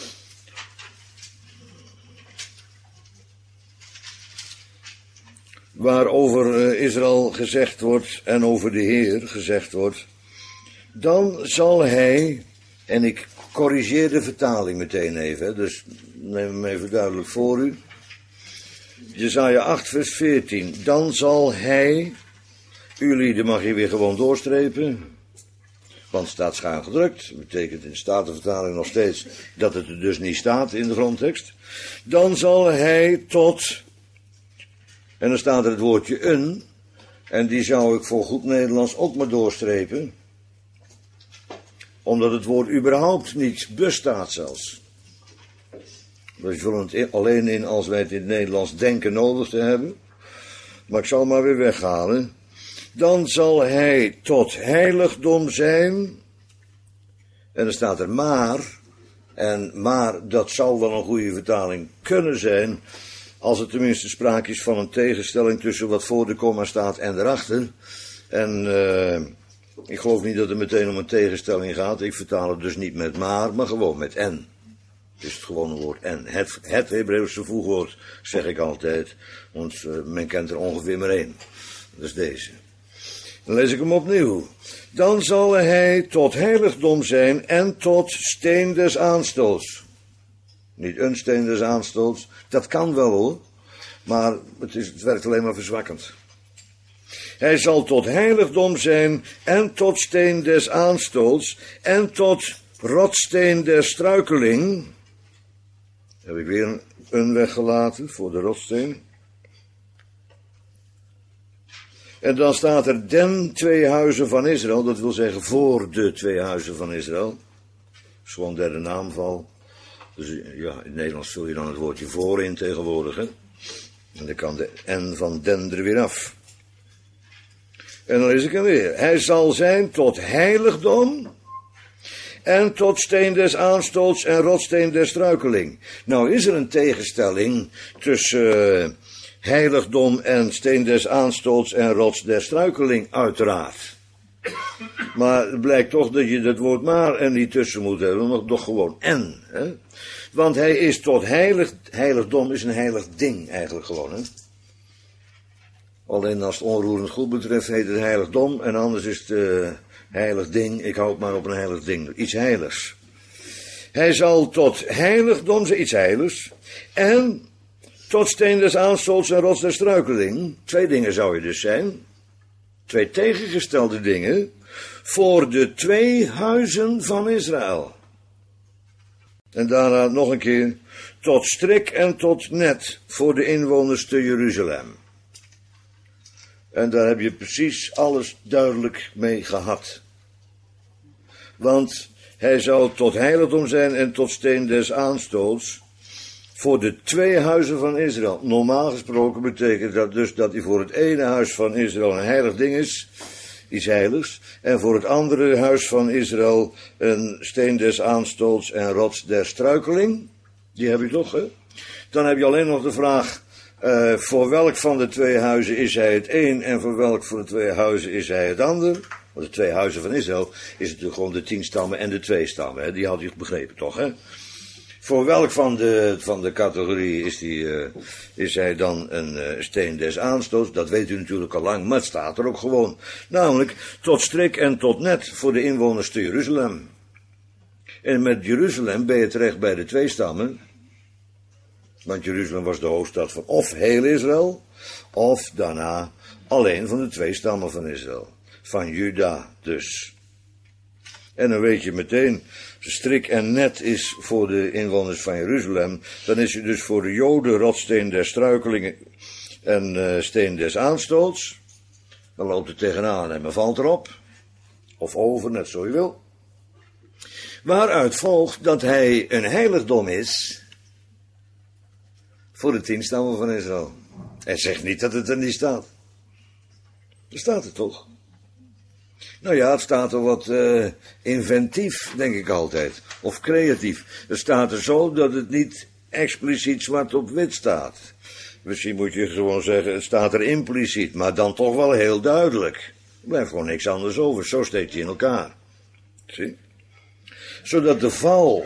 Waar over Israël gezegd wordt en over de Heer gezegd wordt, dan zal hij, en ik corrigeer de vertaling meteen even, dus neem hem even duidelijk voor u. Jesaja 8 vers 14, dan zal hij, u mag je weer gewoon doorstrepen, want het staat schuin gedrukt, dat betekent in de Statenvertaling nog steeds dat het er dus niet staat in de grondtekst. Dan zal hij tot, en dan staat er het woordje een, en die zou ik voor goed Nederlands ook maar doorstrepen, omdat het woord überhaupt niet bestaat zelfs. We vullen het alleen in als wij het in het Nederlands denken nodig te hebben. Maar ik zal maar weer weghalen. Dan zal hij tot heiligdom zijn. En dan staat er maar. En maar, dat zal wel een goede vertaling kunnen zijn, als er tenminste sprake is van een tegenstelling tussen wat voor de komma staat en erachter. En ik geloof niet dat het meteen om een tegenstelling gaat. Ik vertaal het dus niet met maar gewoon met en. Het is het gewone woord en. Het Hebreeuwse voegwoord, zeg ik altijd. Want men kent er ongeveer maar één. Dat is deze. Dan lees ik hem opnieuw. Dan zal hij tot heiligdom zijn en tot steen des aanstoots. Niet een steen des aanstoots. Dat kan wel hoor. Maar het werkt alleen maar verzwakkend. Hij zal tot heiligdom zijn en tot steen des aanstoots en tot rotsteen der struikeling. Heb ik weer een weggelaten voor de rotsteen. En dan staat er den twee huizen van Israël, dat wil zeggen voor de twee huizen van Israël. Dat is gewoon derde naamval. Dus ja, in het Nederlands vul je dan het woordje voor in tegenwoordig. Hè? En dan kan de en van den er weer af. En dan lees ik hem weer. Hij zal zijn tot heiligdom en tot steen des aanstoots en rotsteen der struikeling. Nou is er een tegenstelling tussen heiligdom en steen des aanstoots en rots der struikeling, uiteraard. Maar het blijkt toch dat je dat woord maar en niet tussen moet hebben, maar toch gewoon en. Hè? Want hij is tot heiligdom is een heilig ding eigenlijk gewoon. Hè? Alleen als het onroerend goed betreft heet het heiligdom en anders is het heilig ding. Ik hou het maar op een heilig ding, iets heiligs. Hij zal tot heiligdom zijn, iets heiligs, en tot steen des aanstoots en rots der struikeling. 2 dingen zou je dus zijn. 2 tegengestelde dingen voor de 2 huizen van Israël. En daarna nog een keer tot strik en tot net voor de inwoners te Jeruzalem. En daar heb je precies alles duidelijk mee gehad. Want hij zou tot heiligdom zijn en tot steen des aanstoots voor de 2 huizen van Israël. Normaal gesproken betekent dat dus dat hij voor het ene huis van Israël een heilig ding is, iets heiligs, en voor het andere huis van Israël een steen des aanstoots en rots der struikeling. Die heb je toch, hè? Dan heb je alleen nog de vraag, voor welk van de 2 huizen is hij het een en voor welk van de 2 huizen is hij het ander? Want de 2 huizen van Israël is natuurlijk gewoon de 10 stammen en de 2 stammen, hè? Die had u begrepen toch, hè? Voor welk van de categorie is hij dan een steen des aanstoots? Dat weet u natuurlijk al lang, maar het staat er ook gewoon. Namelijk tot strik en tot net voor de inwoners te Jeruzalem. En met Jeruzalem ben je terecht bij de 2 stammen. Want Jeruzalem was de hoofdstad van of heel Israël, of daarna alleen van de 2 stammen van Israël. Van Juda dus. En dan weet je meteen, strik en net is voor de inwoners van Jeruzalem. Dan is hij dus voor de Joden rotsteen der struikelingen en steen des aanstoots. Dan loopt het tegenaan en men valt erop. Of over, net zo je wil. Waaruit volgt dat hij een heiligdom is voor de 10 stammen van Israël. En zegt niet dat het er niet staat. Er staat het toch? Nou ja, het staat er wat inventief, denk ik altijd. Of creatief. Het staat er zo dat het niet expliciet zwart op wit staat. Misschien moet je gewoon zeggen, het staat er impliciet, maar dan toch wel heel duidelijk. Er blijft gewoon niks anders over, zo steekt hij in elkaar. Zie? Zodat de val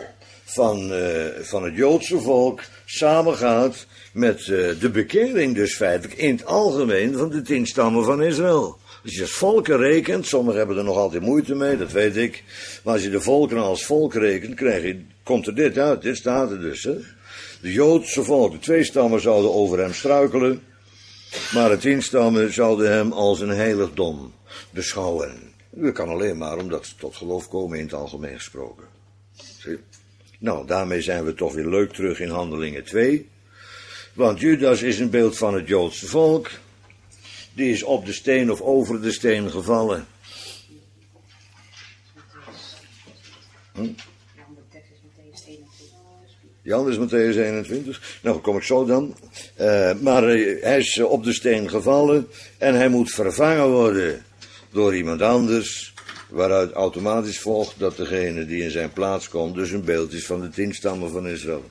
van het Joodse volk samengaat met de bekering dus feitelijk in het algemeen van de 10 stammen van Israël. Als je als volken rekent, sommigen hebben er nog altijd moeite mee, dat weet ik. Maar als je de volkeren als volk rekent, komt er dit uit, dit staat er dus. Hè? De Joodse volk, de 2 stammen zouden over hem struikelen, maar de 10 stammen zouden hem als een heiligdom beschouwen. Dat kan alleen maar omdat ze tot geloof komen in het algemeen gesproken. Zie? Nou, daarmee zijn we toch weer leuk terug in Handelingen 2. Want Judas is een beeld van het Joodse volk. Die is op de steen of over de steen gevallen. Ja, dat is Mattheüs 21. Nou, kom ik zo dan. Maar hij is op de steen gevallen en hij moet vervangen worden door iemand anders, waaruit automatisch volgt dat degene die in zijn plaats komt dus een beeld is van de 10 stammen van Israël.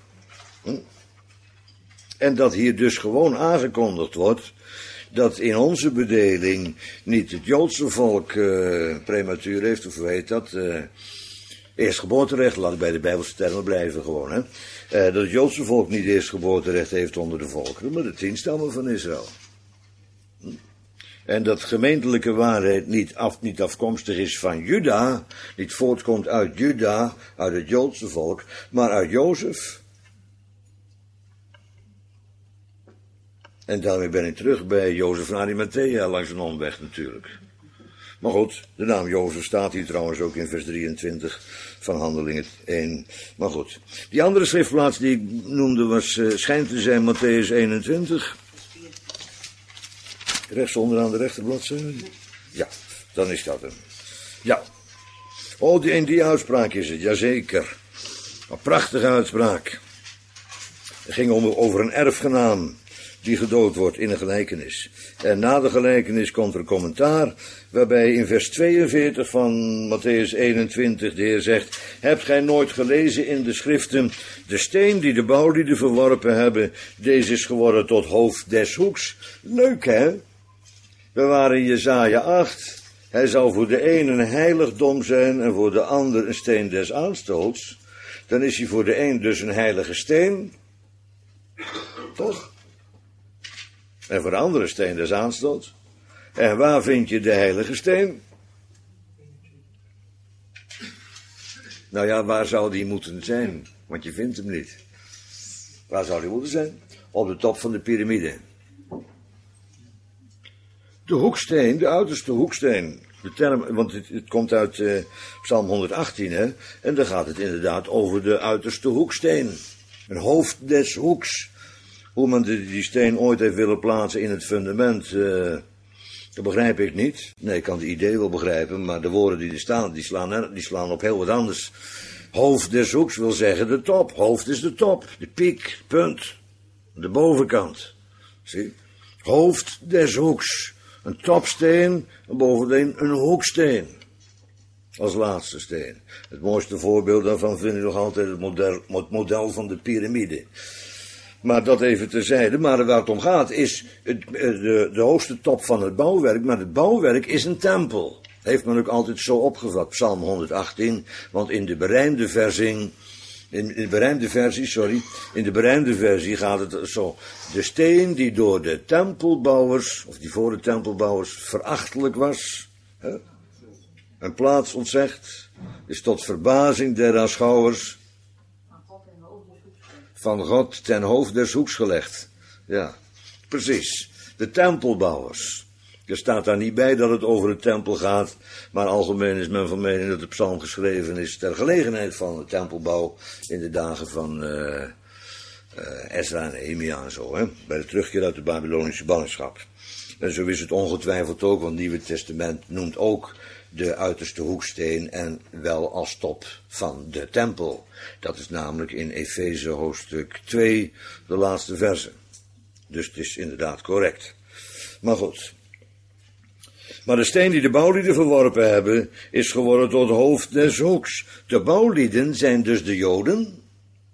En dat hier dus gewoon aangekondigd wordt dat in onze bedeling niet het Joodse volk prematuur heeft, of hoe heet dat, eerstgeboorterecht, laat ik bij de Bijbelse termen blijven gewoon, hè. Dat het Joodse volk niet eerstgeboorterecht heeft onder de volkeren, maar de 10 stammen van Israël. En dat gemeentelijke waarheid niet afkomstig is van Juda, niet voortkomt uit Juda, uit het Joodse volk, maar uit Jozef. En daarmee ben ik terug bij Jozef van Arimathea, langs een omweg natuurlijk. Maar goed, de naam Jozef staat hier trouwens ook in vers 23 van Handelingen 1. Maar goed, die andere schriftplaats die ik noemde schijnt te zijn Mattheüs 21. Rechts onderaan de rechterbladzijde. Ja, dan is dat hem. Ja. Oh, in die uitspraak is het, jazeker. Een prachtige uitspraak. Het ging over een erfgenaam die gedood wordt in een gelijkenis. En na de gelijkenis komt er een commentaar, waarbij in vers 42 van Mattheüs 21 de Heer zegt: hebt gij nooit gelezen in de schriften, de steen die de bouwlieden verworpen hebben, deze is geworden tot hoofd des hoeks. Leuk, hè? We waren in Jesaja 8. Hij zal voor de een een heiligdom zijn en voor de ander een steen des aanstoots. Dan is hij voor de een dus een heilige steen. Toch? En voor de andere steen des aanstoots. En waar vind je de heilige steen? Nou ja, waar zou die moeten zijn? Want je vindt hem niet. Waar zou die moeten zijn? Op de top van de piramide. De hoeksteen, de uiterste hoeksteen. De term, want het komt uit Psalm 118, hè. En daar gaat het inderdaad over de uiterste hoeksteen. Een hoofd des hoeks. Hoe men die steen ooit heeft willen plaatsen in het fundament, dat begrijp ik niet. Nee, ik kan het idee wel begrijpen, maar de woorden die er staan, die slaan op heel wat anders. Hoofd des hoeks wil zeggen de top. Hoofd is de top, de piek, punt. De bovenkant. Zie? Hoofd des hoeks. Een topsteen en bovendien een hoeksteen. Als laatste steen. Het mooiste voorbeeld daarvan vind ik nog altijd het model van de piramide. Maar dat even terzijde. Maar waar het om gaat is de hoogste top van het bouwwerk. Maar het bouwwerk is een tempel. Heeft men ook altijd zo opgevat. Psalm 118. Want in de berijmde versie gaat het zo. De steen die door de tempelbouwers, of die voor de tempelbouwers verachtelijk was, hè, een plaats ontzegd, is tot verbazing der aanschouwers van God ten hoofd des hoeks gelegd. Ja, precies. De tempelbouwers. Er staat daar niet bij dat het over de tempel gaat, maar algemeen is men van mening dat de psalm geschreven is ter gelegenheid van de tempelbouw in de dagen van Ezra en Nehemia en zo, hè, bij de terugkeer uit de Babylonische ballingschap. En zo is het ongetwijfeld ook, want het Nieuwe Testament noemt ook de uiterste hoeksteen en wel als top van de tempel. Dat is namelijk in Efeze hoofdstuk 2, de laatste verse. Dus het is inderdaad correct. Maar goed. Maar de steen die de bouwlieden verworpen hebben, is geworden tot hoofd des hoeks. De bouwlieden zijn dus de Joden,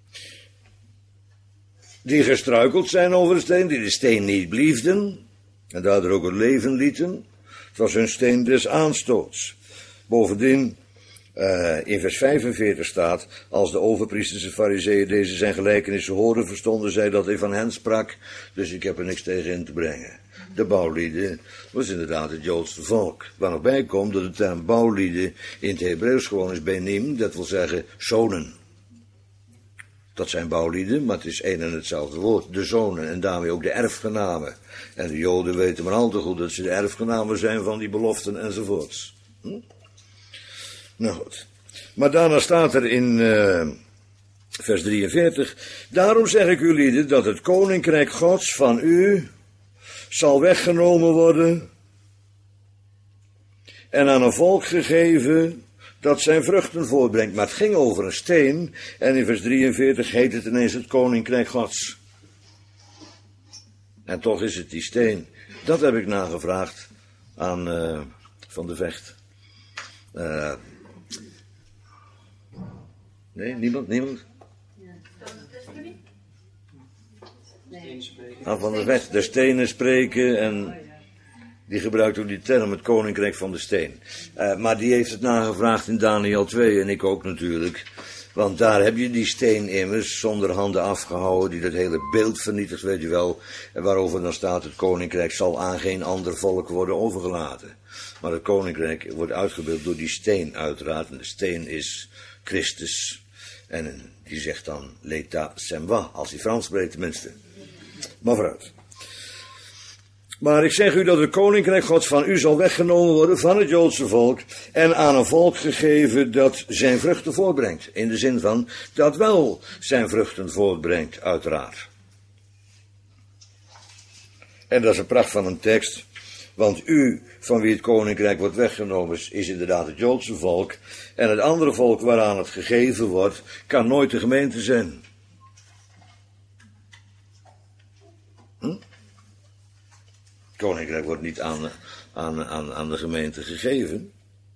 die gestruikeld zijn over de steen, die de steen niet bliefden, en daardoor ook het leven lieten. Het was hun steen des aanstoots. Bovendien, in vers 45 staat, als de overpriesters en farizeeën deze zijn gelijkenissen hoorden, verstonden zij dat hij van hen sprak, dus ik heb er niks tegen in te brengen. De bouwlieden was inderdaad het Joodse volk. Waar nog bij komt dat de term bouwlieden in het Hebreeuws gewoon is benim, dat wil zeggen zonen. Dat zijn bouwlieden, maar het is één en hetzelfde woord, de zonen en daarmee ook de erfgenamen. En de Joden weten maar al te goed dat ze de erfgenamen zijn van die beloften enzovoorts. Nou goed. Maar daarna staat er in vers 43, daarom zeg ik u lieden dat het koninkrijk Gods van u zal weggenomen worden en aan een volk gegeven dat zijn vruchten voortbrengt. Maar het ging over een steen en in vers 43 heet het ineens het koninkrijk Gods. En toch is het die steen. Dat heb ik nagevraagd aan Van de Vecht. Nee, niemand? Aan Van de Vecht, de stenen spreken en die gebruikt ook die term, het koninkrijk van de steen. Maar die heeft het nagevraagd in Daniel 2 en ik ook natuurlijk. Want daar heb je die steen immers zonder handen afgehouden, die dat hele beeld vernietigt, weet je wel. En waarover dan staat, het koninkrijk zal aan geen ander volk worden overgelaten. Maar het koninkrijk wordt uitgebeeld door die steen uiteraard. En de steen is Christus. En die zegt dan, l'état c'est moi, als hij Frans spreekt tenminste. Maar vooruit. Maar ik zeg u dat het koninkrijk Gods van u zal weggenomen worden van het Joodse volk en aan een volk gegeven dat zijn vruchten voortbrengt. In de zin van dat wel zijn vruchten voortbrengt, uiteraard. En dat is een pracht van een tekst, want u, van wie het koninkrijk wordt weggenomen, is inderdaad het Joodse volk. En het andere volk waaraan het gegeven wordt, kan nooit de gemeente zijn. koninkrijk wordt niet aan de gemeente gegeven.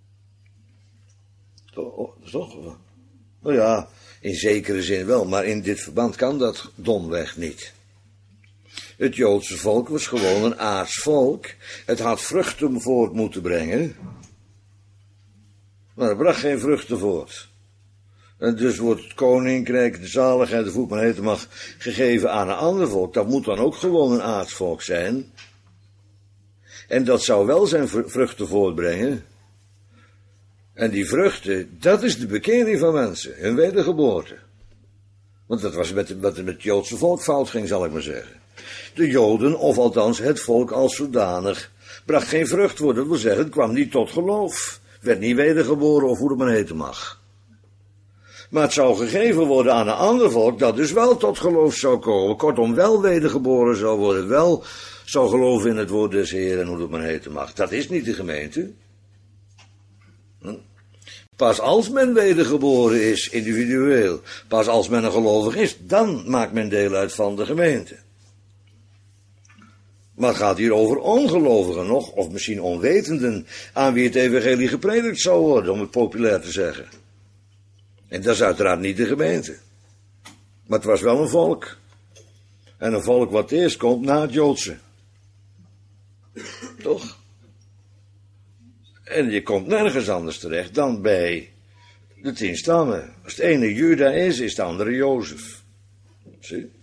Toch? Nou ja, in zekere zin wel, maar in dit verband kan dat domweg niet. Het Joodse volk was gewoon een aards volk. Het had vruchten voort moeten brengen, maar het bracht geen vruchten voort. En dus wordt het koninkrijk, de zaligheid, de voetbaarheid mag gegeven aan een ander volk. Dat moet dan ook gewoon een aards volk zijn. En dat zou wel zijn vruchten voortbrengen. En die vruchten, dat is de bekering van mensen, hun wedergeboorte. Want dat was wat met het Joodse volk fout ging, zal ik maar zeggen. De Joden, of althans het volk als zodanig, bracht geen vrucht voort. Dat wil zeggen, het kwam niet tot geloof. Werd niet wedergeboren, of hoe het maar heten mag. Maar het zou gegeven worden aan een ander volk dat dus wel tot geloof zou komen. Kortom, wel wedergeboren zou worden, wel zou geloven in het woord des Heeren en hoe het maar heten mag. Dat is niet de gemeente. Pas als men wedergeboren is, individueel, pas als men een gelovig is, dan maakt men deel uit van de gemeente. Maar het gaat hier over ongelovigen nog, of misschien onwetenden, aan wie het evangelie gepredikt zou worden, om het populair te zeggen. En dat is uiteraard niet de gemeente. Maar het was wel een volk. En een volk wat eerst komt na het Joodse. Toch? En je komt nergens anders terecht dan bij de 10 stammen. Als het ene Juda is de andere Jozef. Zie?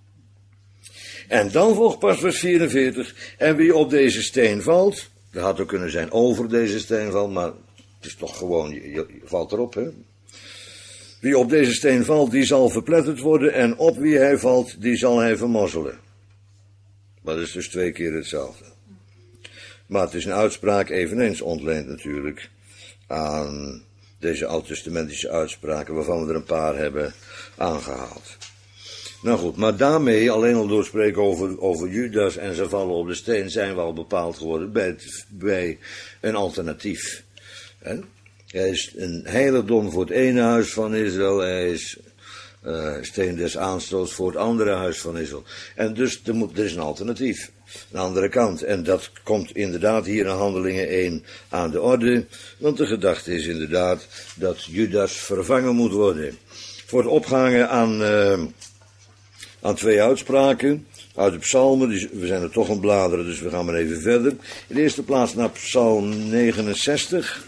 En dan volgt pas vers 44. En wie op deze steen valt, dat had ook kunnen zijn over deze steen valt, maar het is toch gewoon, je valt erop, hè. Wie op deze steen valt, die zal verpletterd worden, en op wie hij valt, die zal hij vermozzelen. Maar dat is dus 2 keer hetzelfde. Maar het is een uitspraak eveneens ontleend natuurlijk aan deze oud-testamentische uitspraken, waarvan we er een paar hebben aangehaald. Nou goed, maar daarmee, alleen al door spreken over Judas en zijn vallen op de steen, zijn we al bepaald geworden bij een alternatief. Hij is een heiligdom voor het ene huis van Israël, hij is steen des aanstoots voor het andere huis van Israël. En dus er is een alternatief, een andere kant. En dat komt inderdaad hier in Handelingen 1 aan de orde, want de gedachte is inderdaad dat Judas vervangen moet worden. Het wordt opgehangen aan 2 uitspraken uit de psalmen. We zijn er toch aan het bladeren, dus we gaan maar even verder. In de eerste plaats naar psalm 69.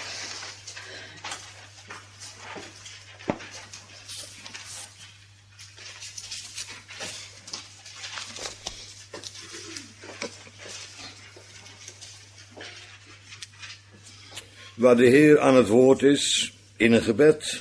Waar de Heer aan het woord is, in een gebed.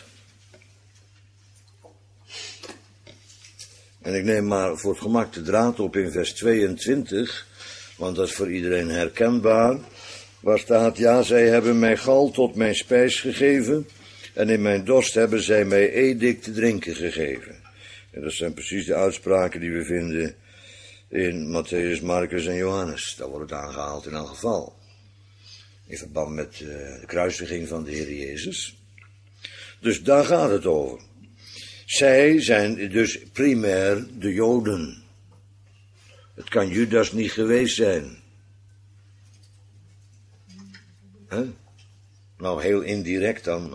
En ik neem maar voor het gemak de draad op in vers 22, want dat is voor iedereen herkenbaar. Waar staat, ja, zij hebben mij gal tot mijn spijs gegeven, en in mijn dorst hebben zij mij edik te drinken gegeven. En dat zijn precies de uitspraken die we vinden in Matthäus, Marcus en Johannes. Daar wordt het aangehaald in elk geval. In verband met de kruisiging van de Heer Jezus. Dus daar gaat het over. Zij zijn dus primair de Joden. Het kan Judas niet geweest zijn. Nou, heel indirect dan,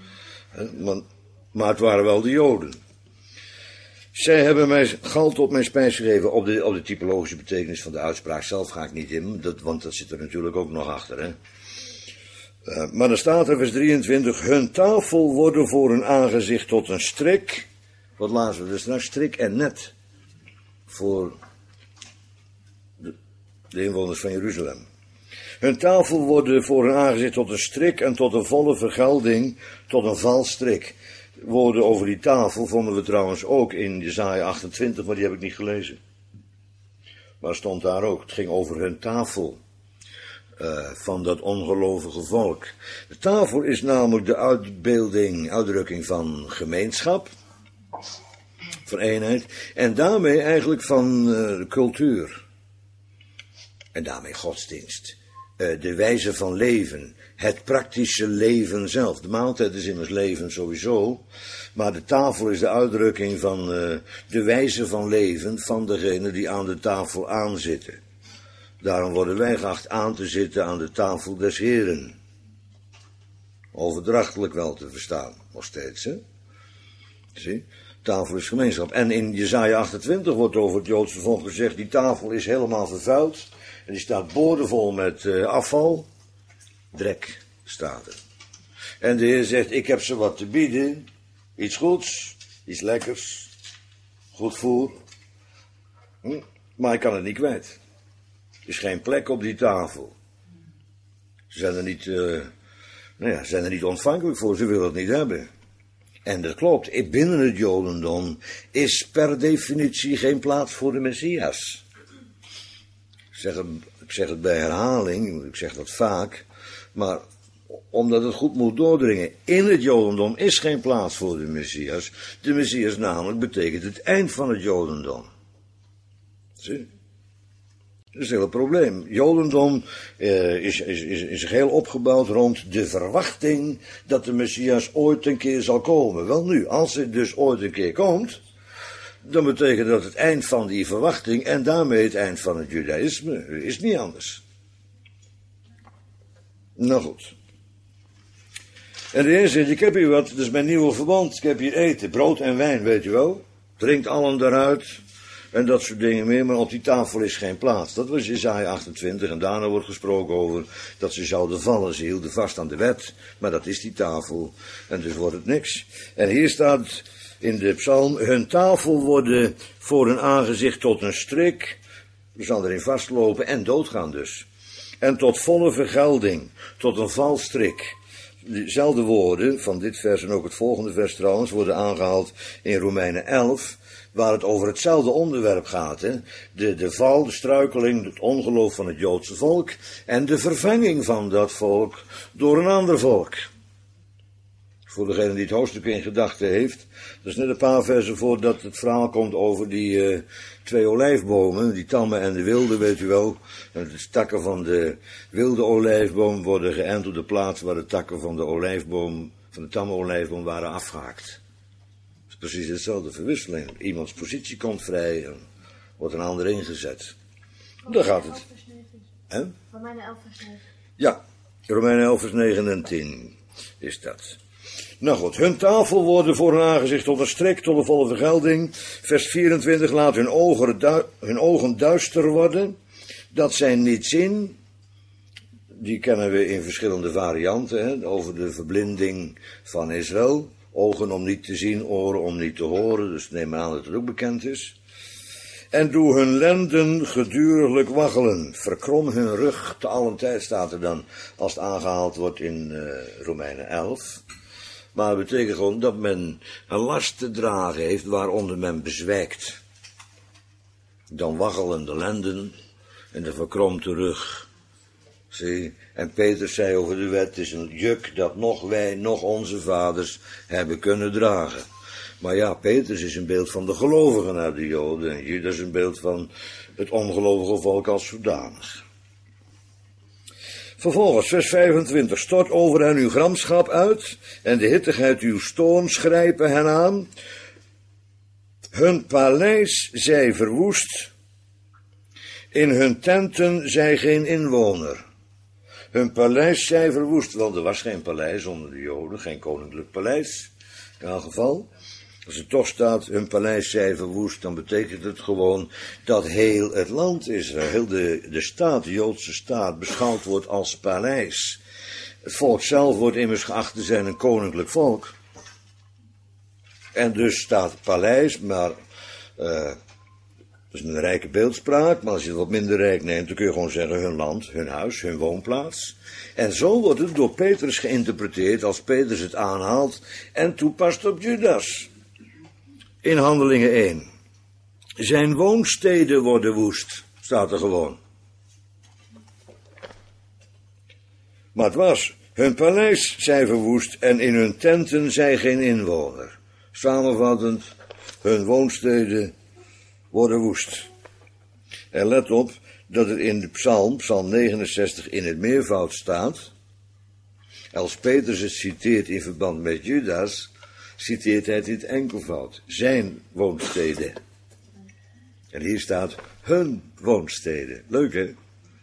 maar het waren wel de Joden. Zij hebben mij gal tot mijn spijs gegeven. Op de typologische betekenis van de uitspraak zelf ga ik niet in, want dat zit er natuurlijk ook nog achter, hè. Maar dan staat er vers 23, hun tafel worden voor hun aangezicht tot een strik. Wat lazen we dus straks? Strik en net. Voor de inwoners van Jeruzalem. Hun tafel worden voor hun aangezicht tot een strik en tot een volle vergelding, tot een valstrik. Woorden over die tafel vonden we trouwens ook in Jesaja 28, maar die heb ik niet gelezen. Maar stond daar ook, het ging over hun tafel. Van dat ongelovige volk. De tafel is namelijk de uitdrukking van gemeenschap, van eenheid, en daarmee eigenlijk van cultuur. En daarmee godsdienst. De wijze van leven, het praktische leven zelf. De maaltijd is immers leven sowieso, maar de tafel is de uitdrukking van de wijze van leven van degene die aan de tafel aanzitten. Daarom worden wij geacht aan te zitten aan de tafel des Heren. Overdrachtelijk wel te verstaan, nog steeds, hè? Zie, tafel is gemeenschap. En in Jesaja 28 wordt over het Joodse volk gezegd, die tafel is helemaal vervuild. En die staat boordevol met afval. Drek staat er. En de Heer zegt, ik heb ze wat te bieden. Iets goeds, iets lekkers, goed voer. Maar ik kan het niet kwijt. Er is geen plek op die tafel. Ze zijn er niet ontvankelijk voor, ze willen het niet hebben. En dat klopt, binnen het Jodendom is per definitie geen plaats voor de Messias. Ik zeg het bij herhaling, ik zeg dat vaak, maar omdat het goed moet doordringen. In het Jodendom is geen plaats voor de Messias. De Messias namelijk betekent het eind van het Jodendom. Zie? Dat is het hele probleem. Jodendom is geheel opgebouwd rond de verwachting dat de Messias ooit een keer zal komen. Wel nu, als hij dus ooit een keer komt, dan betekent dat het eind van die verwachting en daarmee het eind van het Judaïsme is niet anders. Nou goed. En de Heer zegt, ik heb hier wat, dat is mijn nieuwe verbond, ik heb hier eten, brood en wijn, weet u wel. Drinkt allen daaruit. En dat soort dingen meer, maar op die tafel is geen plaats. Dat was Jesaja 28 en daarna wordt gesproken over dat ze zouden vallen. Ze hielden vast aan de wet, maar dat is die tafel en dus wordt het niks. En hier staat in de psalm, hun tafel worden voor hun aangezicht tot een strik. Ze zal erin vastlopen en doodgaan dus. En tot volle vergelding, tot een valstrik. Dezelfde woorden van dit vers en ook het volgende vers trouwens worden aangehaald in Romeinen 11... waar het over hetzelfde onderwerp gaat. Hè? De val, de struikeling, het ongeloof van het Joodse volk en de vervanging van dat volk door een ander volk. Voor degene die het hoofdstuk in gedachten heeft, dat is net een paar versen voordat het verhaal komt over die 2 olijfbomen, die tamme en de wilde, weet u wel. En de takken van de wilde olijfboom worden geënt op de plaats waar de takken van de olijfboom, van de tamme olijfboom waren afgehaakt. Precies hetzelfde verwisseling. Iemands positie komt vrij en wordt een ander ingezet. Daar gaat het. Romeinen 11 vers 9. Ja, Romeinen 11 vers 9 en 10 is dat. Nou goed, hun tafel worden voor hun aangezicht tot een strik, tot een volle vergelding. Vers 24, laat hun ogen duister worden, dat zij niet zien. Die kennen we in verschillende varianten, hè, over de verblinding van Israël. Ogen om niet te zien, oren om niet te horen, dus neem aan dat het ook bekend is. En doe hun lenden geduriglijk waggelen, verkrom hun rug, te allen tijd staat er dan, als het aangehaald wordt in Romeinen 11. Maar het betekent gewoon dat men een last te dragen heeft waaronder men bezwijkt. Dan waggelen de lenden en de verkromte rug. Zie, en Petrus zei over de wet, het is een juk dat nog wij, nog onze vaders hebben kunnen dragen. Maar ja, Petrus is een beeld van de gelovigen uit de Joden en Judas is een beeld van het ongelovige volk als zodanig. Vervolgens, vers 25, stort over hen uw gramschap uit en de hittigheid uw toorns grijpen hen aan. Hun paleis zij verwoest, in hun tenten zij geen inwoner. Hun paleis zij verwoest, want er was geen paleis onder de Joden, geen koninklijk paleis, in elk geval. Als er toch staat, hun paleis zij verwoest, dan betekent het gewoon dat heel het land Israël, heel de staat, de Joodse staat, beschouwd wordt als paleis. Het volk zelf wordt immers geacht te zijn een koninklijk volk. En dus staat paleis, maar dat is een rijke beeldspraak, maar als je het wat minder rijk neemt, dan kun je gewoon zeggen hun land, hun huis, hun woonplaats. En zo wordt het door Petrus geïnterpreteerd als Petrus het aanhaalt en toepast op Judas. In Handelingen 1. Zijn woonsteden worden woest, staat er gewoon. Maar het was, hun paleis zij verwoest en in hun tenten zij geen inwoner. Samenvattend, hun woonsteden worden woest. En let op dat het in de psalm 69 in het meervoud staat. Als Petrus het citeert in verband met Judas, citeert hij het in het enkelvoud. Zijn woonsteden. En hier staat hun woonsteden. Leuk hè?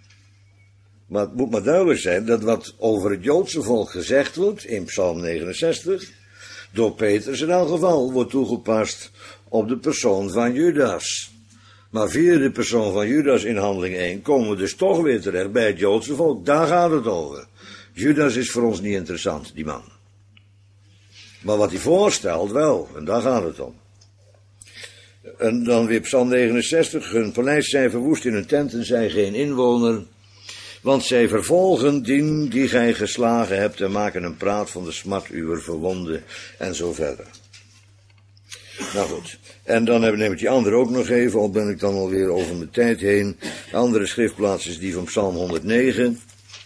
Maar het moet maar duidelijk zijn dat wat over het Joodse volk gezegd wordt in Psalm 69, door Petrus in elk geval wordt toegepast op de persoon van Judas. Maar via de persoon van Judas in handeling 1 komen we dus toch weer terecht bij het Joodse volk. Daar gaat het over. Judas is voor ons niet interessant, die man. Maar wat hij voorstelt wel, en daar gaat het om. En dan weer Psalm 69, hun paleis zijn verwoest in hun tenten, zijn geen inwoner. Want zij vervolgen die gij geslagen hebt en maken een praat van de smart uwer verwonden en zo verder. Nou goed, en dan neem ik die andere ook nog even, al ben ik dan alweer over mijn tijd heen. De andere schriftplaats is die van Psalm 109.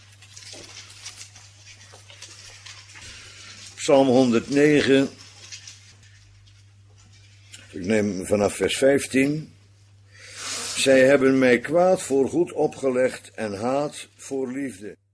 Psalm 109, ik neem vanaf vers 15. Zij hebben mij kwaad voor goed opgelegd en haat voor liefde.